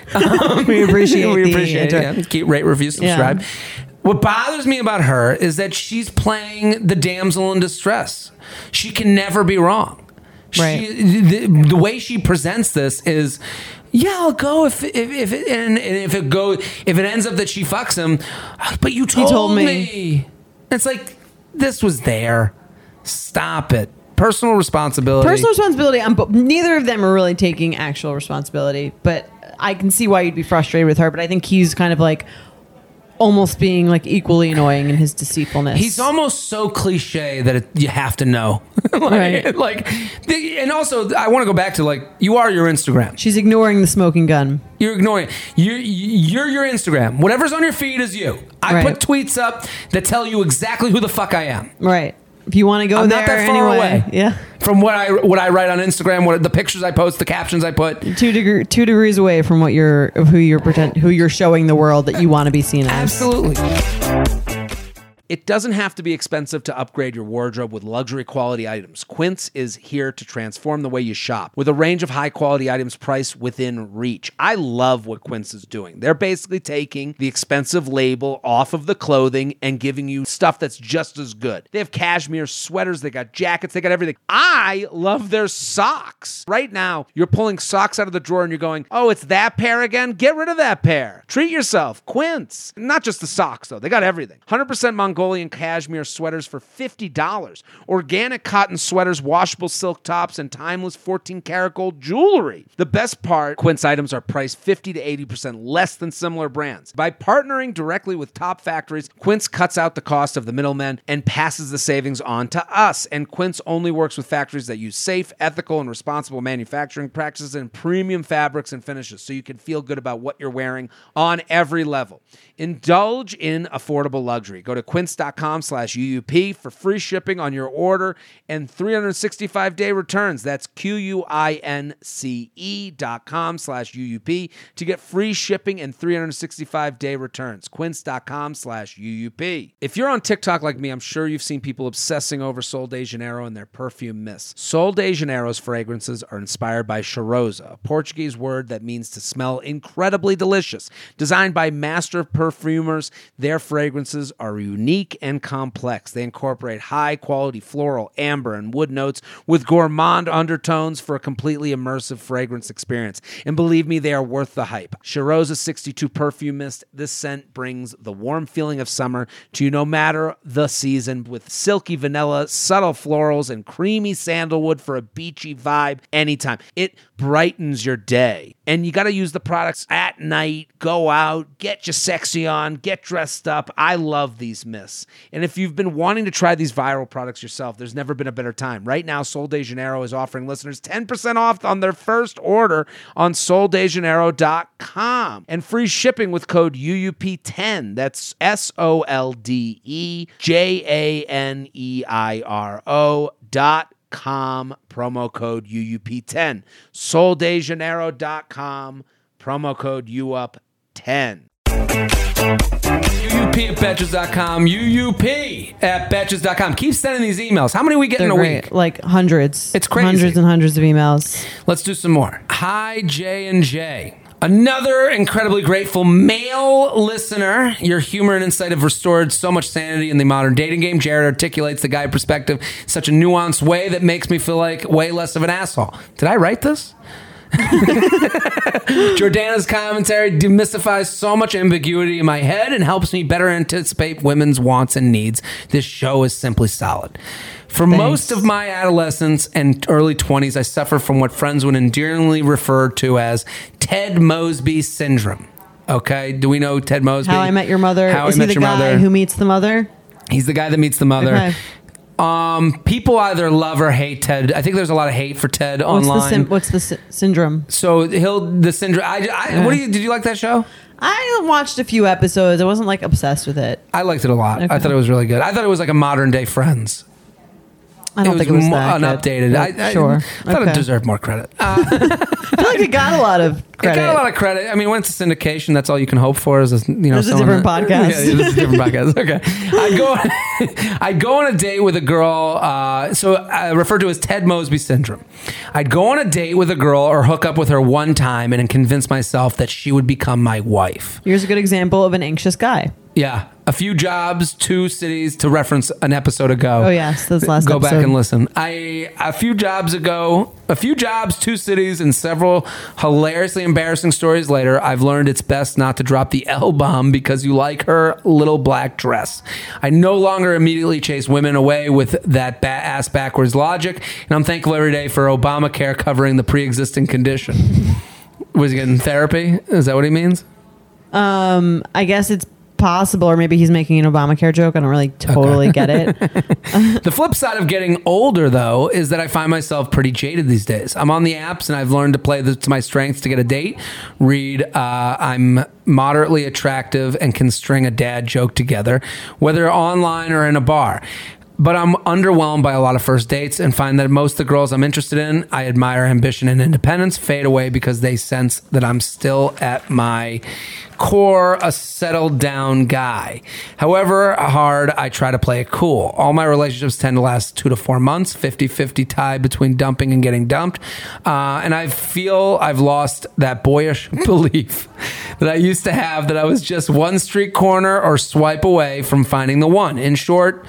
C: um,
B: We appreciate
C: we
B: the
C: appreciate
B: inter-
C: it. Yeah. Keep rate, review, subscribe.
B: Yeah.
C: What bothers me about her is that she's playing the damsel in distress. She can never be wrong.
B: Right.
C: She, the, the way she presents this is, yeah, I'll go if if, if it and, and if it go if it ends up that she fucks him, but you told,
B: told me.
C: me. It's like, this was there. Stop it. Personal responsibility.
B: Personal responsibility. Um, but neither of them are really taking actual responsibility. But I can see why you'd be frustrated with her. But I think he's kind of like almost being like equally annoying in his deceitfulness.
C: He's almost so cliche that it, you have to know. like,
B: Right.
C: like the, and also, I want to go back to, like, you are your Instagram.
B: She's ignoring the smoking gun.
C: You're ignoring it. You're, you're your Instagram. Whatever's on your feed is you. I
B: Right.
C: put tweets up that tell you exactly who the fuck I am.
B: Right. If you want to go
C: I'm
B: there
C: not that far
B: anyway.
C: away.
B: Yeah.
C: From what I what I write on Instagram, what the pictures I post, the captions I put.
B: Two degree, two degrees away from what you're, of who you're pretend, who you're showing the world that you want to be seen as.
C: Absolutely.
D: It doesn't have to be expensive to upgrade your wardrobe with luxury quality items. Quince is here to transform the way you shop with a range of high quality items priced within reach. I love what Quince is doing. They're basically taking the expensive label off of the clothing and giving you stuff that's just as good. They have cashmere sweaters, they got jackets, they got everything. I love their socks. Right now, you're pulling socks out of the drawer and you're going, oh, it's that pair again? Get rid of that pair. Treat yourself. Quince. Not just the socks, though. They got everything. one hundred percent Mongolian cashmere sweaters for fifty dollars. Organic cotton sweaters, washable silk tops, and timeless fourteen karat gold jewelry. The best part, Quince items are priced fifty to eighty percent less than similar brands. By partnering directly with top factories, Quince cuts out the cost of the middlemen and passes the savings on to us. And Quince only works with factories that use safe, ethical, and responsible manufacturing practices and premium fabrics and finishes, so you can feel good about what you're wearing on every level. Indulge in affordable luxury. Go to quince.com slash UUP for free shipping on your order and three hundred sixty-five day returns. That's Q-U-I-N-C-E dot com slash UUP to get free shipping and three hundred sixty-five day returns. Quince.com slash UUP. If you're on TikTok like me, I'm sure you've seen people obsessing over Sol de Janeiro and their perfume mists. Sol de Janeiro's fragrances are inspired by cheirosa, a Portuguese word that means to smell incredibly delicious. Designed by master perfumers, their fragrances are unique and complex. They incorporate high-quality floral, amber, and wood notes with gourmand undertones for a completely immersive fragrance experience. And believe me, they are worth the hype. Cheirosa sixty-two Perfume Mist. This scent brings the warm feeling of summer to you no matter the season, with silky vanilla, subtle florals, and creamy sandalwood for a beachy vibe anytime. It brightens your day. And you got to use the products at night, go out, get your sexy on, get dressed up. I love these mists. And if you've been wanting to try these viral products yourself, there's never been a better time. Right now, Sol de Janeiro is offering listeners ten percent off on their first order on sol de janeiro dot com and free shipping with code U U P ten. That's S O L D E J A N E I R O dot com, promo code U U P ten. sol de janeiro dot com, promo code U U P ten.
C: U U P at betches dot com. U U P at betches dot com. Keep sending these emails. How many are we getting
B: They're
C: a
B: great.
C: week?
B: Like hundreds.
C: It's crazy.
B: Hundreds and hundreds of emails.
C: Let's do some more. Hi, J and J. Another incredibly grateful male listener. Your humor and insight have restored so much sanity in the modern dating game. Jared articulates the guy perspective in such a nuanced way that makes me feel like way less of an asshole. Did I write this? Jordana's commentary demystifies so much ambiguity in my head and helps me better anticipate women's wants and needs. This show is simply solid. For
B: Thanks.
C: most of my adolescence and early twenties, I suffered from what friends would endearingly refer to as Ted Mosby syndrome. Okay, do we know Ted Mosby?
B: How I Met Your Mother.
C: How
B: Is
C: I
B: he
C: Met
B: the
C: Your
B: guy
C: Mother.
B: who meets the mother?
C: He's the guy that meets the mother.
B: Okay.
C: Um, people either love or hate Ted. I think there's a lot of hate for Ted
B: What's
C: online.
B: the sim- what's the sy- syndrome?
C: So he'll the syndrome. I, I what do you did you like that show?
B: I watched a few episodes. I wasn't like obsessed with it.
C: I liked it a lot.
B: Okay.
C: I thought it was really good. I thought it was like a modern day Friends.
B: I don't
C: it was
B: think it was
C: mo-
B: that
C: unupdated.
B: good.
C: I, I,
B: sure.
C: I thought
B: Okay.
C: it deserved more credit. Uh,
B: I feel like it got a lot of credit.
C: It got a lot of credit. I mean, when it's a syndication, that's all you can hope for. Is a, you know,
B: This is a
C: someone
B: different
C: that-
B: podcast.
C: Yeah, this is a different podcast. Okay, I go, I go on a date with a girl. Uh, so I refer to as Ted Mosby syndrome. I'd go on a date with a girl or hook up with her one time and convince myself that she would become my wife.
B: Here's a good example of an anxious guy.
C: Yeah, a few jobs, two cities, to reference an episode ago.
B: Oh, yes, that's last
C: Go back
B: episode.
C: and listen. I a few jobs ago, a few jobs, two cities, and several hilariously embarrassing stories later, I've learned it's best not to drop the L-bomb because you like her little black dress. I no longer immediately chase women away with that ba- ass backwards logic, and I'm thankful every day for Obamacare covering the pre-existing condition. Was he getting therapy? Is that what he means?
B: Um, I guess it's possible, or maybe he's making an Obamacare joke. I don't really totally get it.
C: The flip side of getting older, though, is that I find myself pretty jaded these days. I'm on the apps and I've learned to play this to my strengths to get a date. Read, uh, I'm moderately attractive and can string a dad joke together, whether online or in a bar. But I'm underwhelmed by a lot of first dates and find that most of the girls I'm interested in, I admire ambition and independence, fade away because they sense that I'm still at my core a settled down guy. However hard I try to play it cool. All my relationships tend to last two to four months, fifty-fifty tie between dumping and getting dumped. Uh, and I feel I've lost that boyish belief that I used to have that I was just one street corner or swipe away from finding the one. In short,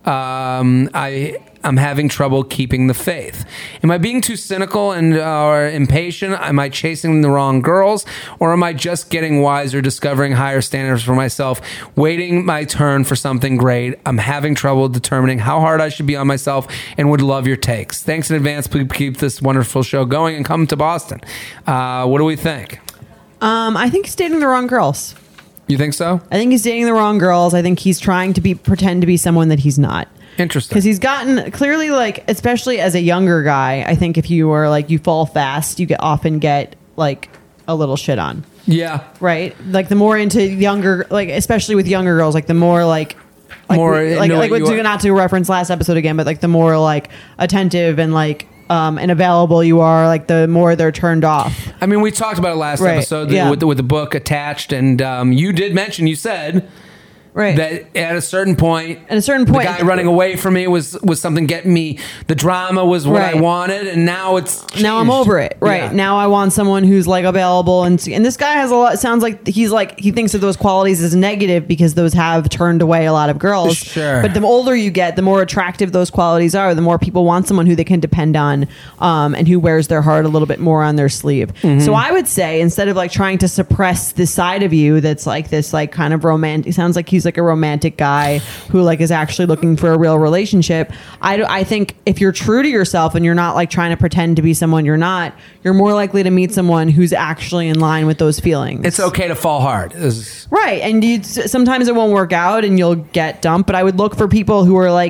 C: um, I... I'm having trouble keeping the faith. Am I being too cynical and uh, or impatient? Am I chasing the wrong girls? Or am I just getting wiser, discovering higher standards for myself, waiting my turn for something great? I'm having trouble determining how hard I should be on myself and would love your takes. Thanks in advance. Please keep this wonderful show going and come to Boston. Uh, what do we think?
B: Um, I think he's dating the wrong girls.
C: You think so?
B: I think he's dating the wrong girls. I think he's trying to be pretend to be someone that he's not.
C: Interesting.
B: Because he's gotten clearly, like, especially as a younger guy, I think if you are like you fall fast, you get often get like a little shit on.
C: Yeah.
B: Right? Like the more into younger, like especially with younger girls, like the more like like,
C: More
B: we-
C: into
B: like,
C: what
B: like
C: you
B: to,
C: are.
B: not to reference last episode again, but like the more like attentive and like um and available you are, like the more they're turned off.
C: I mean, we talked about it last
B: Right,
C: episode
B: yeah.
C: with, the, with the book attached, and um, you did mention, you said...
B: Right.
C: That at a certain point,
B: At a certain point-
C: the guy running away from me was was something getting me. The drama was what I
B: Right.
C: wanted, and now it's
B: Now I'm
C: changed.
B: over it. Right.
C: Yeah.
B: Now I want someone who's like available and and this guy has a lot sounds like he's like he thinks of those qualities as negative because those have turned away a lot of girls.
C: Sure.
B: But the older you get, the more attractive those qualities are, the more people want someone who they can depend on um, and who wears their heart a little bit more on their sleeve.
C: Mm-hmm.
B: So I would say instead of like trying to suppress this side of you that's like this like kind of romantic, it sounds like he's like a romantic guy who like is actually looking for a real relationship. I, I think if you're true to yourself and you're not like trying to pretend to be someone you're not, you're more likely to meet someone who's actually in line with those feelings.
C: It's okay to fall hard. It's-
B: Right. And you sometimes it won't work out and you'll get dumped, but I would look for people who are like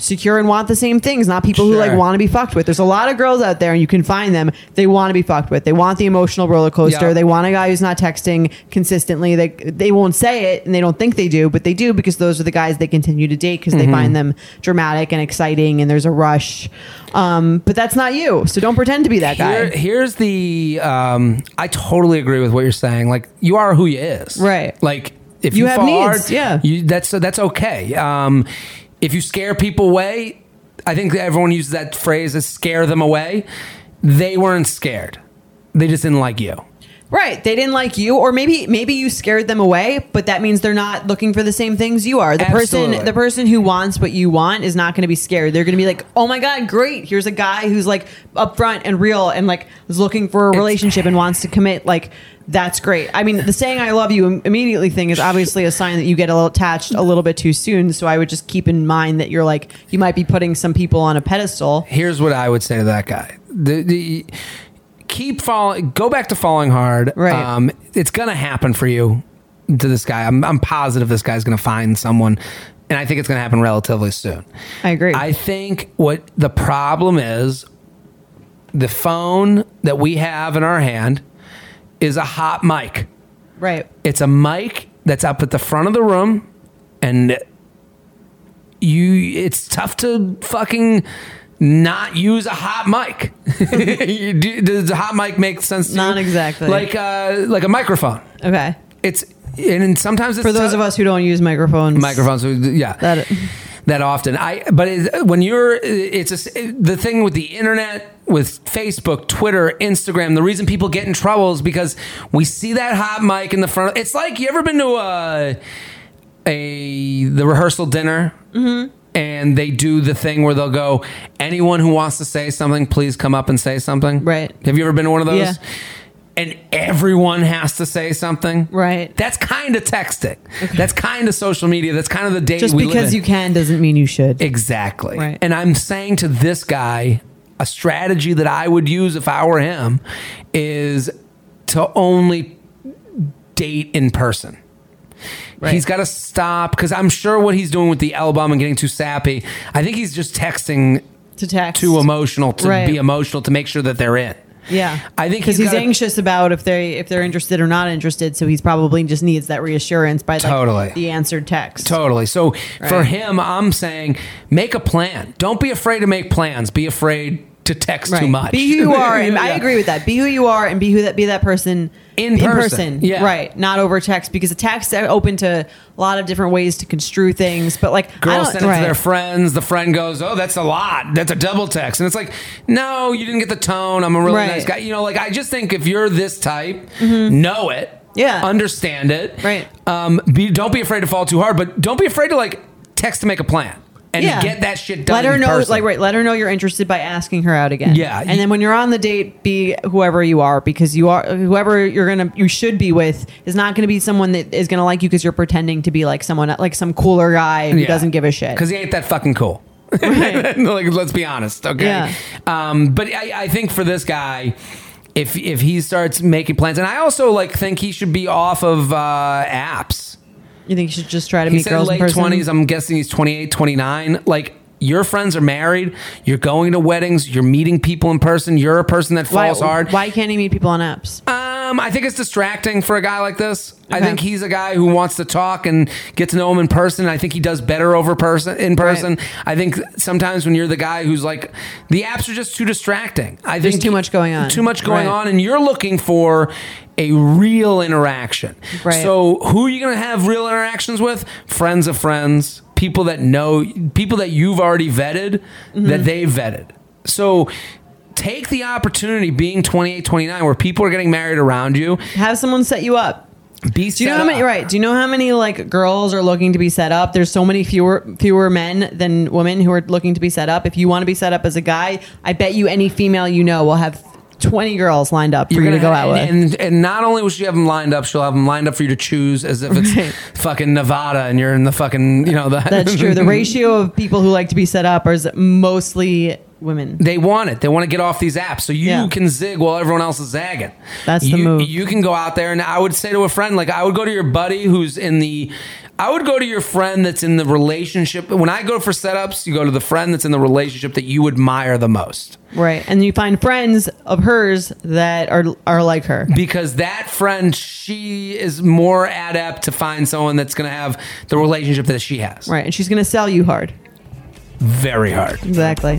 B: secure and want the same things, not people who
C: Sure.
B: like want to be fucked with. There's a lot of girls out there, and you can find them. They want to be fucked with. They want the emotional roller coaster.
C: Yeah.
B: They want a guy who's not texting consistently. They they won't say it, and they don't think they do, but they do, because those are the guys they continue to date because
C: Mm-hmm.
B: they find them dramatic and exciting, and there's a rush. Um, but that's not you, so don't pretend to be that
C: Here,
B: guy.
C: here's the. Um, I totally agree with what you're saying. Like, you are who you is,
B: Right.
C: Like, if
B: You
C: you,
B: have
C: fall
B: needs,
C: hard,
B: yeah.
C: you, that's that's okay. Um, if you scare people away, I think that everyone uses that phrase as "scare them away." They weren't scared; they just didn't like you.
B: Right. They didn't like you, or maybe maybe you scared them away, but that means they're not looking for the same things you are. The
C: Absolutely.
B: person the person who wants what you want is not going to be scared. They're going to be like, "Oh my god, great. Here's a guy who's like upfront and real and like is looking for a relationship and wants to commit." Like, that's great. I mean, the saying "I love you" immediately thing is obviously a sign that you get a little attached a little bit too soon, so I would just keep in mind that you're like you might be putting some people on a pedestal.
C: Here's what I would say to that guy. The, the, keep following, go back to falling hard.
B: Right.
C: Um, it's going to happen for you to this guy. I'm, I'm positive this guy's going to find someone, and I think it's going to happen relatively soon.
B: I agree.
C: I think what the problem is, the phone that we have in our hand is a hot mic.
B: Right.
C: It's a mic that's up at the front of the room, and you it's tough to fucking not use a hot mic. You do- Does a hot mic make sense to
B: Not
C: you?
B: exactly.
C: Like uh, like a microphone.
B: Okay.
C: It's and sometimes it's
B: For those
C: tou-
B: of us who don't use microphones.
C: microphones. Yeah,
B: That
C: that often. I but it, when you're, it's a, the thing with the internet, with Facebook, Twitter, Instagram. The reason people get in trouble is because we see that hot mic in the front. It's like, you ever been to a a the rehearsal dinner? Mm-hmm. And they do the thing where they'll go, anyone who wants to say something, please come up and say something.
B: Right.
C: Have you ever been to one of those?
B: Yeah.
C: And everyone has to say something.
B: Right.
C: That's kind of texting. That's kind of social media. That's kind of the day
B: just
C: we live
B: because
C: in.
B: you can doesn't mean you should.
C: Exactly.
B: Right.
C: And I'm saying to this guy, a strategy that I would use if I were him is to only date in person.
B: Right.
C: He's got to stop, because I'm sure what he's doing with the L bomb and getting too sappy, I think he's just texting
B: To text.
C: too emotional to
B: Right.
C: be emotional to make sure that they're in.
B: Yeah,
C: I think
B: because
C: he's
B: he's,
C: gotta-
B: anxious about if they if they're interested or not interested. So he's probably just needs that reassurance by like
C: Totally.
B: the answered text.
C: Totally. So for
B: Right.
C: him, I'm saying make a plan. Don't be afraid to make plans. Be afraid to text
B: Right.
C: too much.
B: Be who you are, and I
C: Yeah.
B: agree with that. Be who you are, and be who that be that person
C: In person. Yeah.
B: right? Not over text, because a text are open to a lot of different ways to construe things. But like, I
C: Girls
B: don't-
C: send it
B: right.
C: to their friends. The friend goes, "Oh, that's a lot. That's a double text." And it's like, no, you didn't get the tone. I'm a really
B: Right.
C: nice guy. You know, like, I just think if you're this type, know it.
B: Yeah.
C: Understand it.
B: Right.
C: Um, be, don't be afraid to fall too hard, but don't be afraid to like text to make a plan and
B: Yeah.
C: get that shit done.
B: Let her
C: in
B: know,
C: person.
B: like, right. Let her know you're interested by asking her out again.
C: Yeah.
B: and then when you're on the date, be whoever you are, because you are whoever you're gonna you should be with is not gonna be someone that is gonna like you because you're pretending to be like someone like some cooler guy who
C: Yeah.
B: doesn't give a shit.
C: Because he ain't that fucking cool.
B: Right.
C: Like, let's be honest, okay?
B: Yeah.
C: Um, but I, I think for this guy, if if he starts making plans, and I also like think he should be off of uh, apps.
B: You think you should just try to
C: He
B: meet
C: said
B: girls in
C: late
B: person?
C: twenties. I'm guessing he's twenty-eight, twenty-nine. Like, your friends are married. You're going to weddings. You're meeting people in person. You're a person that
B: Why,
C: falls hard.
B: why can't he meet people on apps?
C: Um, I think it's distracting for a guy like this. I
B: Okay.
C: think he's a guy who wants to talk and get to know him in person. I think he does better over person in person.
B: Right.
C: I think sometimes when you're the guy who's like, the apps are just too distracting. I
B: There's
C: think
B: too much going on.
C: Too much going
B: Right.
C: on, and you're looking for a real interaction.
B: Right.
C: So who are you going to have real interactions with? Friends of friends, people that know, people that you've already vetted,
B: Mm-hmm.
C: that they've vetted. So take the opportunity, being twenty-eight, twenty-nine, where people are getting married around you.
B: Have someone set you up.
C: Be
B: Do you know
C: set
B: how many?
C: up.
B: Right? Do you know how many like girls are looking to be set up? There's so many fewer fewer men than women who are looking to be set up. If you want to be set up as a guy, I bet you any female you know will have twenty girls lined up for
C: You're
B: you to
C: gonna
B: go
C: have-
B: out with.
C: and, and and not only will she have them lined up, she'll have them lined up for you to choose, as if it's
B: Right.
C: fucking Nevada and you're in the fucking, you know, the,
B: That's true. The ratio of people who like to be set up is mostly women.
C: They want it. They want to get off these apps, so you
B: Yeah.
C: can zig while everyone else is zagging.
B: That's the
C: you,
B: move.
C: You can go out there, and I would say to a friend, like, I would go to your buddy who's in the I would go to your friend that's in the relationship. When I go for setups, you go to the friend that's in the relationship that you admire the most.
B: Right. And you find friends of hers that are are like her.
C: Because that friend, she is more adept to find someone that's going to have the relationship that she has.
B: Right. And she's going to sell you hard.
C: Very hard.
B: Exactly.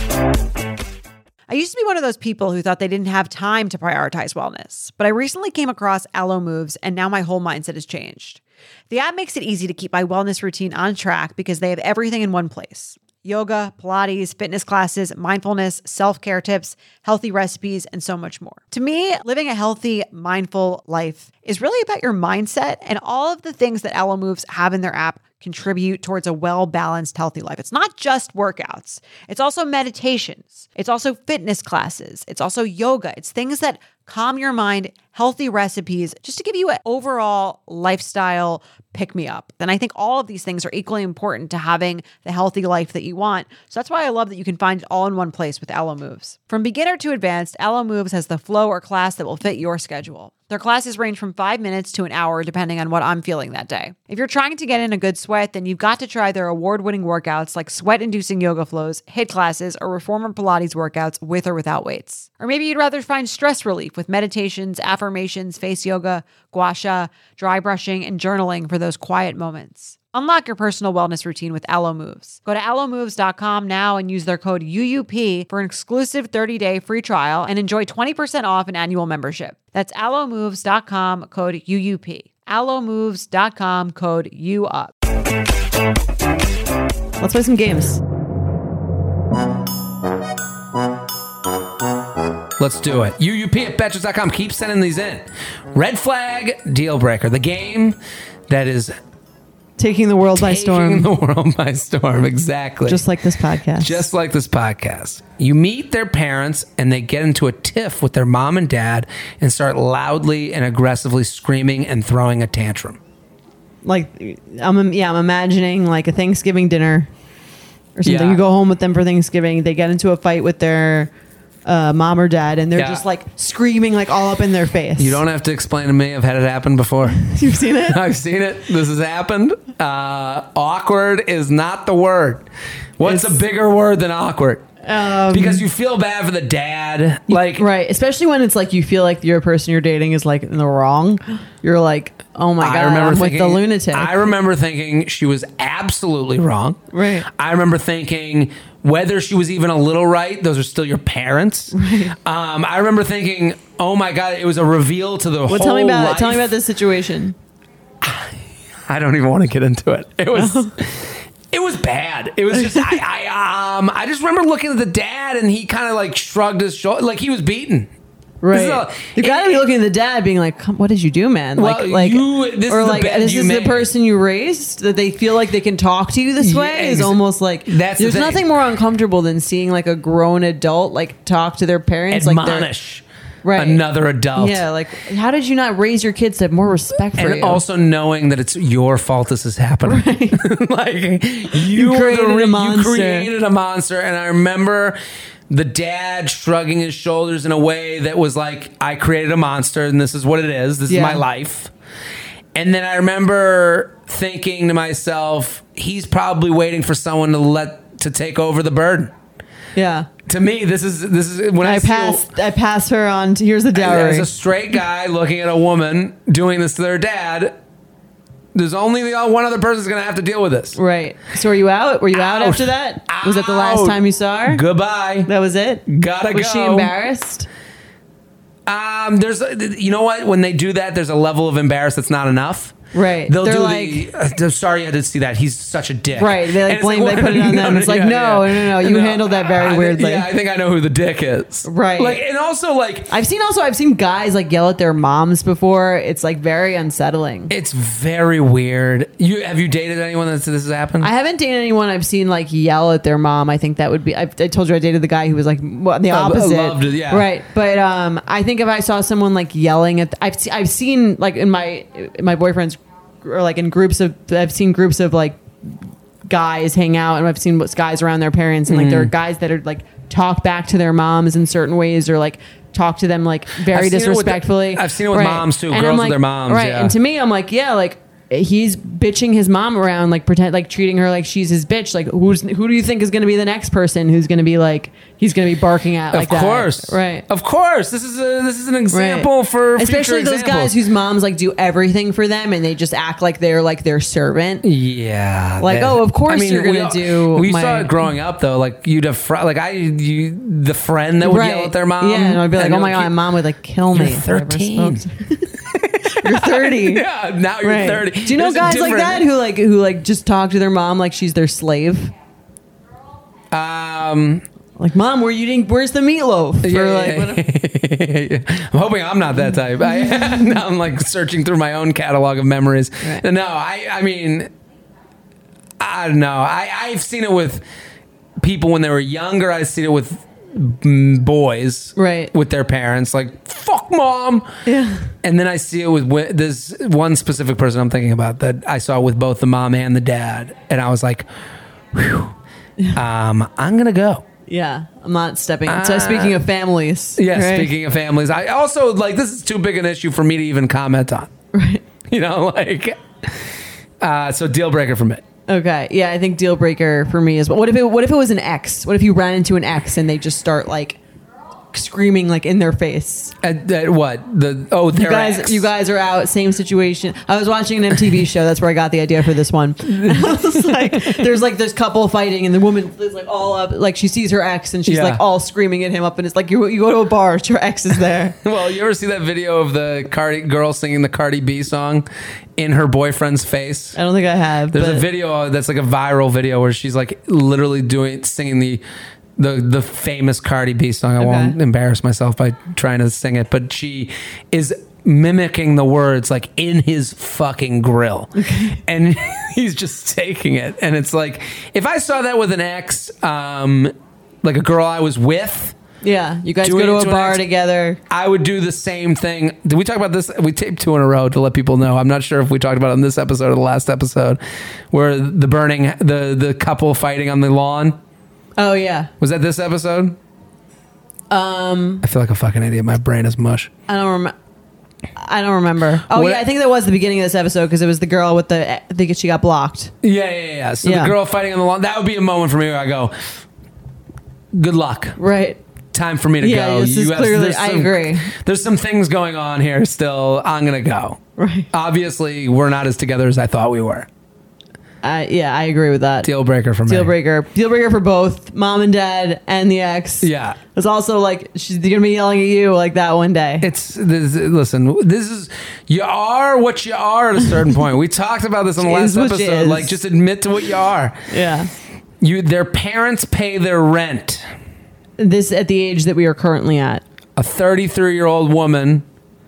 B: I used to be one of those people who thought they didn't have time to prioritize wellness, but I recently came across Alo Moves, and now my whole mindset has changed. The app makes it easy to keep my wellness routine on track because they have everything in one place. Yoga, Pilates, fitness classes, mindfulness, self-care tips, healthy recipes, and so much more. To me, living a healthy, mindful life is really about your mindset, and all of the things that Alo Moves have in their app contribute towards a well-balanced, healthy life. It's not just workouts. It's also meditations. It's also fitness classes. It's also yoga. It's things that calm your mind, healthy recipes, just to give you an overall lifestyle pick-me-up. And I think all of these things are equally important to having the healthy life that you want. So that's why I love that you can find it all in one place with Alo Moves. From beginner to advanced, Alo Moves has the flow or class that will fit your schedule. Their classes range from five minutes to an hour, depending on what I'm feeling that day. If you're trying to get in a good sweat, then you've got to try their award-winning workouts like sweat-inducing yoga flows, HIIT classes, or reformer Pilates workouts with or without weights. Or maybe you'd rather find stress relief with meditations, affirmations, face yoga, gua sha, dry brushing, and journaling for those quiet moments. Unlock your personal wellness routine with Alo Moves. Go to alo moves dot com now and use their code U U P for an exclusive thirty-day free trial and enjoy twenty percent off an annual membership. That's alo moves dot com, code U U P. alo moves dot com, code U U P. Let's play some games.
C: Let's do it. U U P at betches dot com. Keep sending these in. Red flag, deal breaker. The game that is
B: Taking the world by
C: taking
B: storm.
C: the world by storm. Exactly.
B: Just like this podcast.
C: Just like this podcast. You meet their parents and they get into a tiff with their mom and dad and start loudly and aggressively screaming and throwing a tantrum.
B: Like, I'm yeah, I'm imagining like a Thanksgiving dinner or something.
C: Yeah.
B: You go home with them for Thanksgiving. They get into a fight with their uh, mom or dad, and they're
C: Yeah.
B: just like screaming like all up in their face.
C: You don't have to explain to me. I've had it happen before.
B: You've seen it?
C: I've seen it. This has happened. Uh, awkward is not the word. What's
B: It's-
C: a bigger word than awkward?
B: Um,
C: Because you feel bad for the dad. Like,
B: right, especially when it's like you feel like your person you're dating is like in the wrong. You're like, oh my god,
C: I remember
B: I'm
C: thinking,
B: with the lunatic.
C: I remember thinking she was absolutely wrong.
B: Right.
C: I remember thinking whether she was even a little right, those are still your parents.
B: Right.
C: Um, I remember thinking, oh my god, it was a reveal to the
B: well,
C: whole
B: tell me about
C: life.
B: it. Tell me about this situation.
C: I don't even want to get into it. It was it was bad. It was just I, I um I just remember looking at the dad and he kind of like shrugged his shoulder like he was beaten.
B: Right.
C: This is a-
B: you gotta
C: it-
B: be looking at the dad being like, Come, what did you do, man?
C: Well,
B: like, like,
C: you- this
B: or
C: is the
B: like,
C: bed
B: this
C: you
B: is the
C: made.
B: person you raised that they feel like they can talk to you this
C: Yeah,
B: way is
C: ex-
B: almost like,
C: that's the
B: there's
C: thing.
B: nothing more uncomfortable than seeing like a grown adult like talk to their parents. Like they're-
C: Admonish
B: right.
C: another adult.
B: Yeah. Like, how did you not raise your kids to have more respect for
C: And
B: you?
C: also knowing that it's your fault this is happening. like you,
B: You
C: were
B: created
C: the re-
B: a monster.
C: You created a monster. And I remember the dad shrugging his shoulders in a way that was like, I created a monster and this is what it is. This
B: Yeah.
C: is my life. And then I remember thinking to myself, he's probably waiting for someone to let to take over the burden.
B: yeah.
C: To me, this is this is when I,
B: I
C: see a-
B: pass. I pass her on. To, here's the dowry.
C: as a straight guy looking at a woman doing this to their dad, there's only one other person's going to have to deal with this.
B: Right. So, were you out? Were you out,
C: Out.
B: after that? Was that the last
C: Out.
B: time you saw her?
C: Goodbye.
B: That was it.
C: Gotta
B: Was
C: go.
B: she embarrassed?
C: Um, there's, you know what? When they do that, there's a level of embarrassed that's not enough.
B: Right.
C: They'll
B: They're
C: do
B: like,
C: the. Uh, sorry, I did see that. He's such a dick.
B: right. They
C: And
B: like
C: it's
B: blame.
C: like,
B: they put it on them. It's like,
C: yeah,
B: no,
C: yeah.
B: no, no, no. You handled that very
C: I think-
B: weirdly.
C: Yeah, I think I know who the dick is.
B: Right.
C: Like, and also like,
B: I've seen also. I've seen guys like yell at their moms before. It's like very unsettling.
C: it's very weird. You have you dated anyone that this has happened?
B: I haven't dated anyone I've seen like yell at their mom. I think that would be. I, I told you I dated the guy who was like well, the
C: I- I
B: opposite.
C: loved it, yeah.
B: Right. But um, I think if I saw someone like yelling at, I've se- I've seen like in my in my boyfriend's or like in groups of I've seen groups of like guys hang out and I've seen what's guys around their parents and like there are guys that are like talk back to their moms in certain ways or like talk to them like very
C: I've seen it with the-
B: disrespectfully.
C: I've seen it with moms, too,
B: And
C: girls
B: I'm
C: with
B: like-
C: their moms,
B: Right.
C: yeah.
B: And to me, I'm like, yeah, like he's bitching his mom around, like pretend like treating her like she's his bitch. Like who's who do you think is going to be the next person who's going to be like he's going to be barking at like
C: of course,
B: that? Right?
C: Of course, this is a this is an example
B: Right.
C: for
B: especially
C: future
B: those
C: examples.
B: guys whose moms like do everything for them and they just act like they're like their servant.
C: Yeah,
B: Like,
C: that-
B: oh, of course you're gonna
C: we,
B: do
C: We
B: my-
C: saw it growing up though. Like you'd have fr- like I you the friend that would
B: Right.
C: yell at their mom.
B: Yeah, and I'd be like,
C: and
B: oh my
C: you're
B: god, my mom would like kill
C: You're
B: me. if I ever
C: thirteen.
B: spoke to- You're thirty.
C: Yeah, now you're
B: Right.
C: thirty.
B: Do you know
C: There's a
B: guys like
C: different-
B: that who like who like just talk to their mom like she's their slave?
C: Um,
B: Like, mom, where you didn't? Where's the meatloaf? Or
C: yeah,
B: like,
C: yeah,
B: whatever.
C: yeah. I'm hoping I'm not that type. I, now I'm like searching through my own catalog of memories.
B: Right.
C: No, I, I mean, I don't know. I, I've seen it with people when they were younger. I've seen it with mm, boys,
B: Right.
C: with their parents. Like, fuck mom.
B: Yeah.
C: And then I see it with wi- there's one specific person I'm thinking about that I saw with both the mom and the dad, and I was like, whew, um, I'm gonna go.
B: Yeah, I'm not stepping. so
C: Uh,
B: speaking of families,
C: Yeah,
B: right?
C: speaking of families, I also like this is too big an issue for me to even comment on.
B: Right.
C: You know, like, uh, so deal breaker for me.
B: Okay. Yeah, I think deal breaker for me is. But what if it? What if it was an ex? What if you ran into an ex and they just start like screaming like in their face?
C: At, at what the oh
B: You
C: their
B: guys,
C: ex.
B: you guys are out. Same situation. I was watching an M T V show. That's where I got the idea for this one. I was like, there's like this couple fighting, and the woman is like all up, like she sees her ex, and she's
C: Yeah.
B: like all screaming at him up, and it's like you you go to a bar, your ex is there.
C: Well, you ever see that video of the Cardi girl singing the Cardi B song in her boyfriend's face?
B: I don't think I have.
C: There's
B: but
C: a video that's like a viral video where she's like literally doing singing the the the famous Cardi B song. I
B: Okay.
C: won't embarrass myself by trying to sing it, but she is mimicking the words like in his fucking grill. And he's just taking it. And it's like if I saw that with an ex, um like a girl I was with,
B: Yeah, you guys
C: Doing
B: go
C: it
B: to
C: to
B: a
C: an
B: bar
C: ex-
B: together.
C: I would do the same thing. Did we talk about this? We taped two in a row to let people know. I'm not sure if we talked about it in this episode or the last episode, where the burning, the the couple fighting on the lawn.
B: Oh yeah.
C: Was that this episode?
B: Um,
C: I feel like a fucking idiot. My brain is mush.
B: I don't remember. I don't remember. Oh
C: What-
B: yeah, I think that was the beginning of this episode because it was the girl with the. I think she got blocked.
C: Yeah, yeah, yeah. So
B: Yeah.
C: the girl fighting on the lawn. That would be a moment for me where I go, "Good luck.
B: Right.
C: Time for me to
B: Yeah,
C: go."
B: this is
C: have-
B: clearly-
C: there's
B: I
C: some-
B: agree.
C: There's some things going on here. Still, I'm gonna go.
B: Right.
C: Obviously, we're not as together as I thought we were.
B: I yeah, I agree with that.
C: Deal breaker for me.
B: Deal breaker. Deal breaker for both mom and dad and the ex.
C: Yeah.
B: It's also like she's gonna be yelling at you like that one day.
C: It's this, listen. This is you are what you are at a certain point. We talked about this on the
B: She
C: last
B: is what she
C: episode.
B: is.
C: Like, just admit to what you are.
B: Yeah.
C: You, their parents pay their rent.
B: This at the age that we are currently at.
C: A thirty-three year old woman,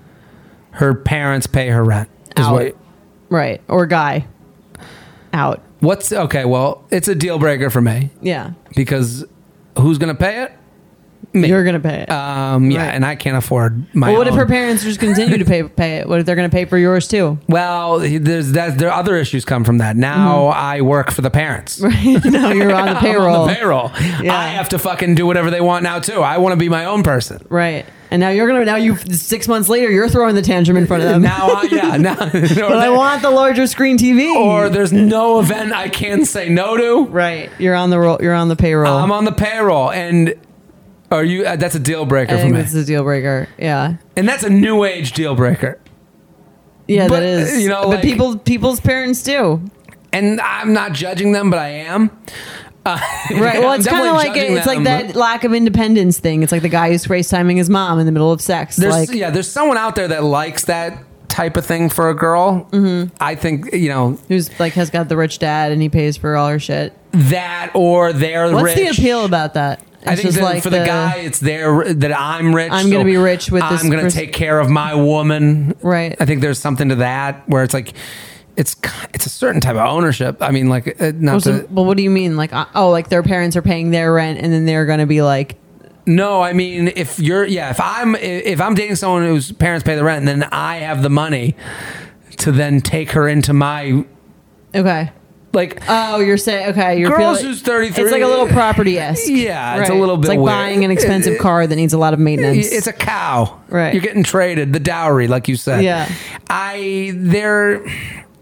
C: her parents pay her rent. Is
B: Out.
C: what,
B: Right. Or guy. Out.
C: what's okay? Well, it's a deal breaker for me
B: Yeah.
C: because who's going to pay it? Me.
B: You're gonna pay it.
C: Um, yeah,
B: Right.
C: and I can't afford my.
B: Well, what if
C: own.
B: her parents just continue to pay pay it? What if they're going to pay for yours too?
C: Well, there's that. There are other issues come from that. Now I work for the parents.
B: Right? No, you're on the
C: I'm
B: payroll.
C: on the payroll.
B: Yeah.
C: I have to fucking do whatever they want now too. I want to be my own person.
B: Right. And now you're gonna now you six months later you're throwing the tantrum in front of them.
C: Now, I, yeah, now,
B: but I want the larger screen T V.
C: Or there's no event I can say no to.
B: right. You're on the roll. You're on the payroll.
C: I'm on the payroll, and are you? Uh, that's a deal breaker
B: I
C: for
B: think
C: me,
B: that's a deal breaker. Yeah.
C: and that's a new age deal breaker.
B: Yeah,
C: But,
B: that is.
C: you know,
B: but
C: like-
B: people people's parents do.
C: And I'm not judging them, but I am. Uh,
B: Right. Well,
C: I'm
B: it's kind
C: definitely
B: of like
C: judging
B: it's like
C: them.
B: that lack of independence thing. It's like the guy who's FaceTiming his mom in the middle of sex.
C: There's
B: like,
C: yeah, there's someone out there that likes that type of thing for a girl. Mm-hmm. I think you know
B: who's like has got the rich dad and he pays for all her shit.
C: that, or they're
B: What's
C: rich.
B: the appeal about that? It's
C: I think
B: just
C: that
B: like
C: for the, guy, it's their that I'm rich.
B: I'm gonna be rich with this
C: I'm going to
B: person.
C: take care of my woman.
B: Right.
C: I think there's something to that where it's like it's it's a certain type of ownership. I mean, like uh, not
B: Well, so-
C: to,
B: well, what do you mean? Like, uh, oh, like their parents are paying their rent, and then they're going to be like,
C: no. I mean, if you're yeah, if I'm if I'm dating someone whose parents pay the rent, and then I have the money to then take her into my
B: okay,
C: like.
B: oh, you're saying okay, you're
C: Girls
B: feeling-
C: who's thirty-three
B: It's like a little property esque.
C: Yeah, it's a little bit
B: It's like
C: weird.
B: buying an expensive
C: It-
B: car that needs a lot of maintenance.
C: It's a cow.
B: Right.
C: You're getting traded, the dowry, like you said.
B: Yeah.
C: I, they're,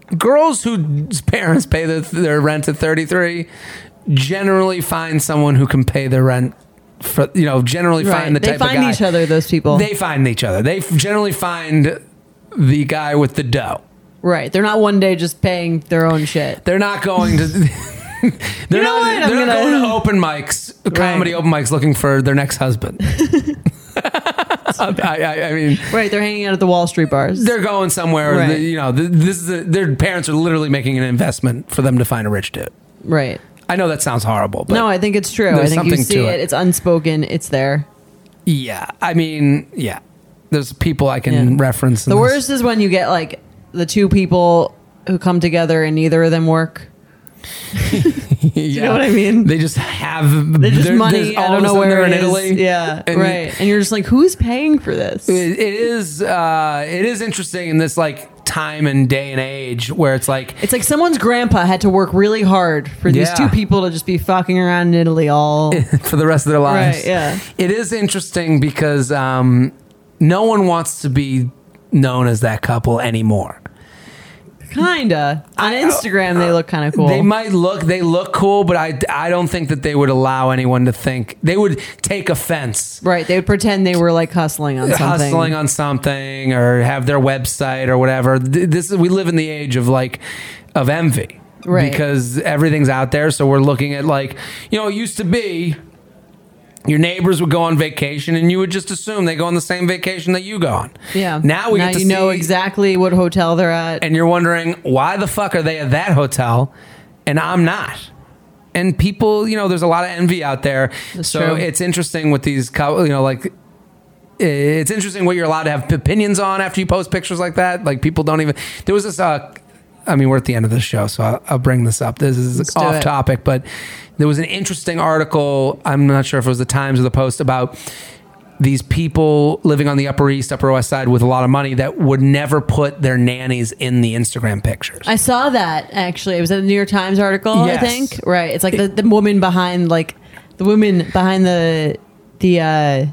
C: girls whose parents pay their, their rent at thirty-three generally find someone who can pay their rent. For, you know, generally
B: Right.
C: find the
B: They
C: type
B: find
C: of guy.
B: each other, those people.
C: They find each other. They f- generally find the guy with the dough.
B: Right. They're not one day just paying their own shit.
C: They're not going to. They're
B: You know
C: not.
B: what? I'm
C: They're not
B: gonna-
C: going to open mics, comedy
B: Right.
C: open mics, looking for their next husband. I, I, I mean,
B: Right. They're hanging out at the Wall Street bars.
C: they're going somewhere.
B: Right.
C: that, you know, th- this is a, their parents are literally making an investment for them to find a rich dude.
B: Right.
C: I know that sounds horrible, but
B: No, I think it's true. I
C: there's
B: think you
C: something
B: see
C: to
B: it.
C: it.
B: It's unspoken. It's there.
C: yeah, I mean, yeah, there's people I can
B: Yeah.
C: reference. in
B: The
C: this.
B: worst is when you get like the two people who come together and neither of them work.
C: yeah.
B: You know what I mean?
C: They just have
B: They're just
C: they're-
B: money.
C: there's-
B: I
C: all
B: don't
C: of a
B: know
C: sudden
B: where
C: they're
B: it
C: in
B: is.
C: Italy.
B: Yeah,
C: And
B: right. And you're just like, who's paying for this?
C: It, it is uh, it is interesting in this like time and day and age where it's like
B: It's like someone's grandpa had to work really hard for these
C: Yeah.
B: two people to just be fucking around in Italy all.
C: for the rest of their lives.
B: Right, yeah.
C: It is interesting because um, no one wants to be known as that couple anymore.
B: Kinda. On
C: I-
B: Instagram, they look kind of cool.
C: They might look they look cool, but I, I don't think that they would allow anyone to think they would take offense.
B: Right. They would pretend they were like hustling on something.
C: Hustling on something or have their website or whatever. Th- This is we live in the age of like of envy.
B: Right.
C: Because everything's out there, so we're looking at like, you know, it used to be your neighbors would go on vacation and you would just assume they go on the same vacation that you go on.
B: Yeah.
C: Now we
B: now
C: get to
B: you know
C: see-
B: exactly what hotel they're at.
C: and you're wondering why the fuck are they at that hotel and I'm not. And people, you know, there's a lot of envy out there.
B: That's
C: so
B: true.
C: it's interesting with these, cou- you know, like it's interesting what you're allowed to have opinions on after you post pictures like that. Like people don't even. There was this. Uh, I mean, we're at the end of the show, so I'll, I'll bring this up. This is
B: Let's do
C: off
B: it.
C: topic, but there was an interesting article. I'm not sure if it was the Times or the Post about these people living on the Upper East, Upper West Side with a lot of money that would never put their nannies in the Instagram pictures.
B: I saw that actually. It was a New York Times article,
C: Yes.
B: I think. Right. It's like the, the woman behind like the woman behind the the uh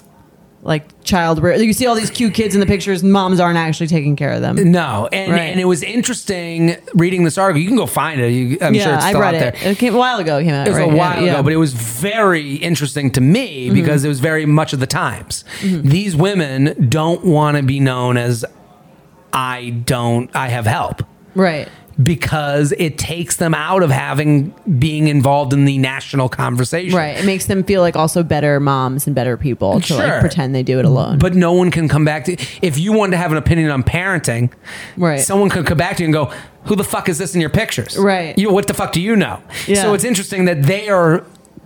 B: like child rear. You see all these cute kids in the pictures and moms aren't actually taking care of them.
C: No, and
B: Right.
C: and it was interesting reading this article. You can go find it. You, I'm
B: yeah,
C: sure it's
B: I
C: still
B: read
C: out
B: it.
C: there.
B: It came a while ago. It came out.
C: It was
B: right?
C: a while
B: yeah,
C: ago,
B: yeah.
C: but it was very interesting to me because it was very much of the times.
B: Mm-hmm.
C: These women don't want to be known as I don't, I have help.
B: right.
C: Because it takes them out of having being involved in the national conversation.
B: Right. It makes them feel like also better moms and better people to
C: Sure.
B: like pretend they do it alone.
C: But no one can come back to if you wanted to have an opinion on parenting,
B: Right.
C: someone could come back to you and go, who the fuck is this in your pictures?
B: Right.
C: You what the fuck do you know?
B: Yeah.
C: So it's interesting that they are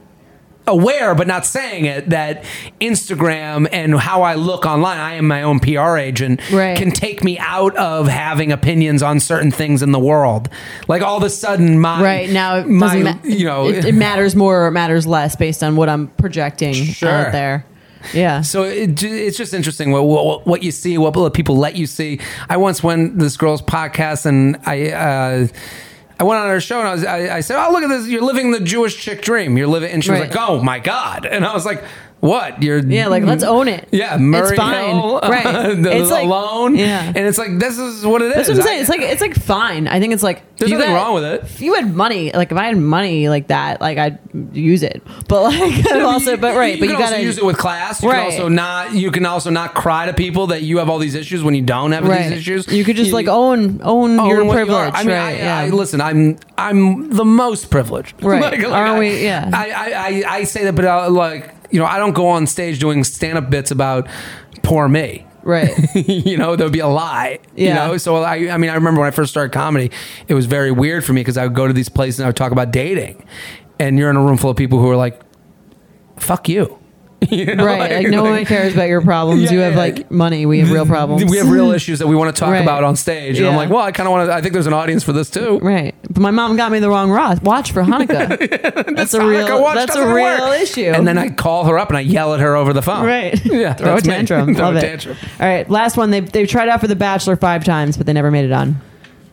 C: aware but not saying it that Instagram and how I look online, I am my own P R agent,
B: Right.
C: can take me out of having opinions on certain things in the worworld. Like all of a sudden my
B: right now, it
C: my,
B: doesn't ma-
C: you know
B: it, it matters more or it matters less based on what I'm projecting
C: Sure.
B: out there. Yeah.
C: So it, ju- it's just interesting what, what what you see, what people let you see. I once went this girl's podcast and I uh, I went on her show and I, was, I, I said, "Oh, look at this! You're living the Jewish chick dream. You're living." And she was
B: Right.
C: like, "Oh my god!" And I was like, "What? You're
B: Yeah, like let's own it.
C: Yeah, Murray
B: it's fine.
C: Hill,
B: Right.
C: the-
B: It's like-
C: alone.
B: Yeah.
C: and it's like this is what it is.
B: That's what I'm
C: I-
B: saying. It's like it's like fine. I think it's like
C: There's
B: if you
C: nothing
B: got-
C: wrong with it.
B: If you had money, like if I had money like that, like I'd use it. But like also, but right,
C: you
B: but
C: can
B: you
C: also
B: gotta
C: use it with class. You
B: Right.
C: can also not. You can also not cry to people that you have all these issues when you don't have
B: right.
C: these issues.
B: You could just like own own
C: own
B: your
C: what you
B: privilege.
C: are. I mean,
B: right?
C: I,
B: yeah.
C: I, listen, I'm I'm the most privileged.
B: Right. Aren't
C: I,
B: we? Yeah.
C: I, I, I, I say that, but I, like you know, I don't go on stage doing stand up bits about poor me.
B: right.
C: you know, there would be a lie. You
B: Yeah.
C: know, so I, I mean, I remember when I first started comedy, it was very weird for me because I would go to these places and I would talk about dating, and you're in a room full of people who are like, "Fuck you." You know,
B: Right. Like, no one cares about your problems.
C: Yeah,
B: you have
C: yeah.
B: like money. We have real problems.
C: We have real issues that we want to talk
B: Right.
C: about on stage, and I'm
B: Yeah.
C: like, well, I kind of want to. I think there's an audience for this too.
B: Right. But my mom got me the wrong ro- watch for Hanukkah. That's a
C: Hanukkah
B: real
C: watch
B: that's a
C: doesn't
B: real
C: work.
B: issue.
C: And then I call her up and I yell at her over the phone.
B: Right.
C: Yeah.
B: Throw a
C: that's me.
B: tantrum.
C: Throw
B: Love
C: a
B: it.
C: tantrum.
B: All right. Last one. They've, they've tried out for The Bachelor five times, but they never made it on.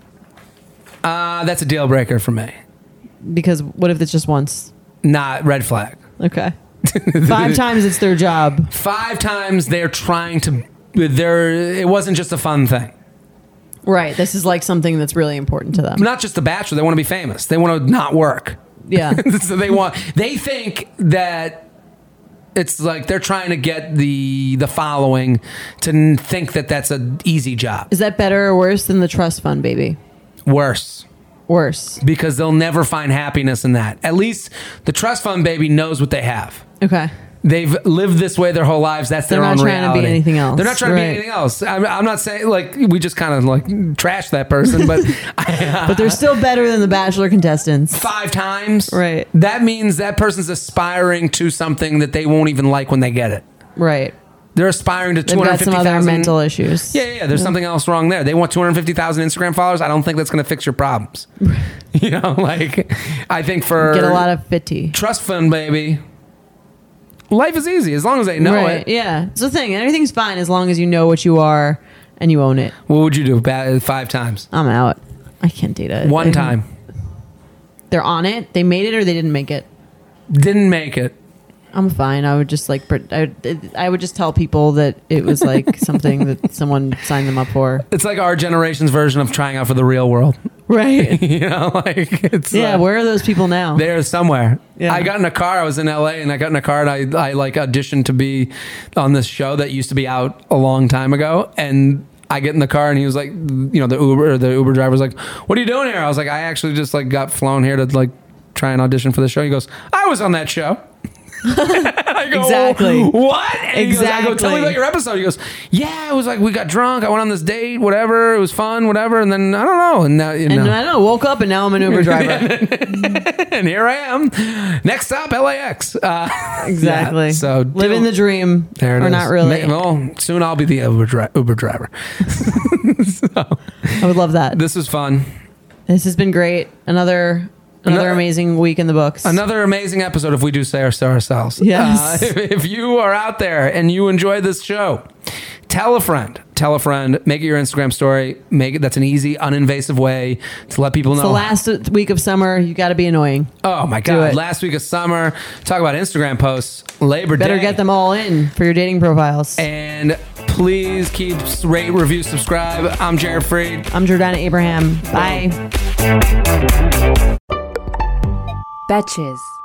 C: Uh, that's a deal breaker for me.
B: Because what if it's just once?
C: Not red flag.
B: Okay. Five times it's their job.
C: Five times they're trying to. They're. It wasn't just a fun thing.
B: Right. This is like something that's really important to them.
C: Not just The Bachelor. They want to be famous. They want to not work.
B: Yeah.
C: So they want. They think that it's like they're trying to get the the following to n- think that that's an easy job.
B: Is that better or worse than the trust fund baby?
C: Worse.
B: Worse.
C: Because they'll never find happiness in that. At least the trust fund baby knows what they have.
B: Okay.
C: They've lived this way their whole lives. That's
B: They're
C: their
B: not
C: own
B: trying to be
C: reality.
B: anything else.
C: They're not trying to
B: Right.
C: be anything else. I'm, I'm not saying like we just kind of like trash that person, but
B: But they're still better than the Bachelor contestants.
C: five times.
B: Right.
C: That means that person's aspiring to something that they won't even like when they get it.
B: Right.
C: They're aspiring to
B: They've
C: two hundred
B: got
C: fifty
B: some
C: thousand.
B: other mental issues.
C: Yeah, yeah, yeah. There's something else wrong there. They want two hundred fifty thousand Instagram followers. I don't think that's going to fix your problems. You know, like I think for
B: Get a lot of fitty.
C: trust fund baby, life is easy as long as they know
B: Right.
C: it.
B: Yeah. It's the thing. Everything's fine as long as you know what you are and you own it.
C: What would you do? Ba- Five times.
B: I'm out. I can't date it.
C: One time.
B: They're on it. They made it or they didn't make it.
C: Didn't make it.
B: I'm fine. I would just like, I would, I would just tell people that it was like something that someone signed them up for.
C: It's like our generation's version of trying out for the real world.
B: Right.
C: You know, like it's
B: Yeah.
C: uh,
B: Where are those people now?
C: They're somewhere.
B: Yeah.
C: I got in a car. I was in L A and I got in a car and I, I like auditioned to be on this show that used to be out a long time ago. And I get in the car and he was like, you know, the Uber, the Uber driver was like, "What are you doing here?" I was like, "I actually just like got flown here to like try and audition for the show." He goes, "I was on that show." I go,
B: Exactly.
C: What? And he goes, I go, "Tell me
B: Exactly.
C: about your episode." He goes, "Yeah, it was like we got drunk. I went on this date, whatever. It was fun, whatever." And then I don't know. And now, you
B: and
C: know.
B: I don't know. Woke up and now I'm an Uber driver.
C: And here I am. Next stop, L A X. Uh,
B: Exactly.
C: yeah, so
B: living the dream.
C: there it
B: or
C: is.
B: not really.
C: May- well, soon I'll be the Uber, dri- Uber driver. So,
B: I would love that.
C: this is fun.
B: This has been great. Another another
C: Another-
B: amazing week in the books.
C: Another amazing episode if we do say our so ourselves.
B: Yes.
C: Uh, if, if you are out there and you enjoy this show, tell a friend. Tell a friend. Make it your Instagram story. Make it. That's an easy, uninvasive way to let people know.
B: It's the last week of summer. You got to be annoying.
C: Oh my
B: Do
C: God!
B: it.
C: Last week of summer. Talk about Instagram posts. Labor
B: Better
C: Day.
B: get them all in for your dating profiles.
C: And please keep rate, review, subscribe. I'm Jared Freed.
B: I'm Jordana Abraham. Bye.
A: Betches.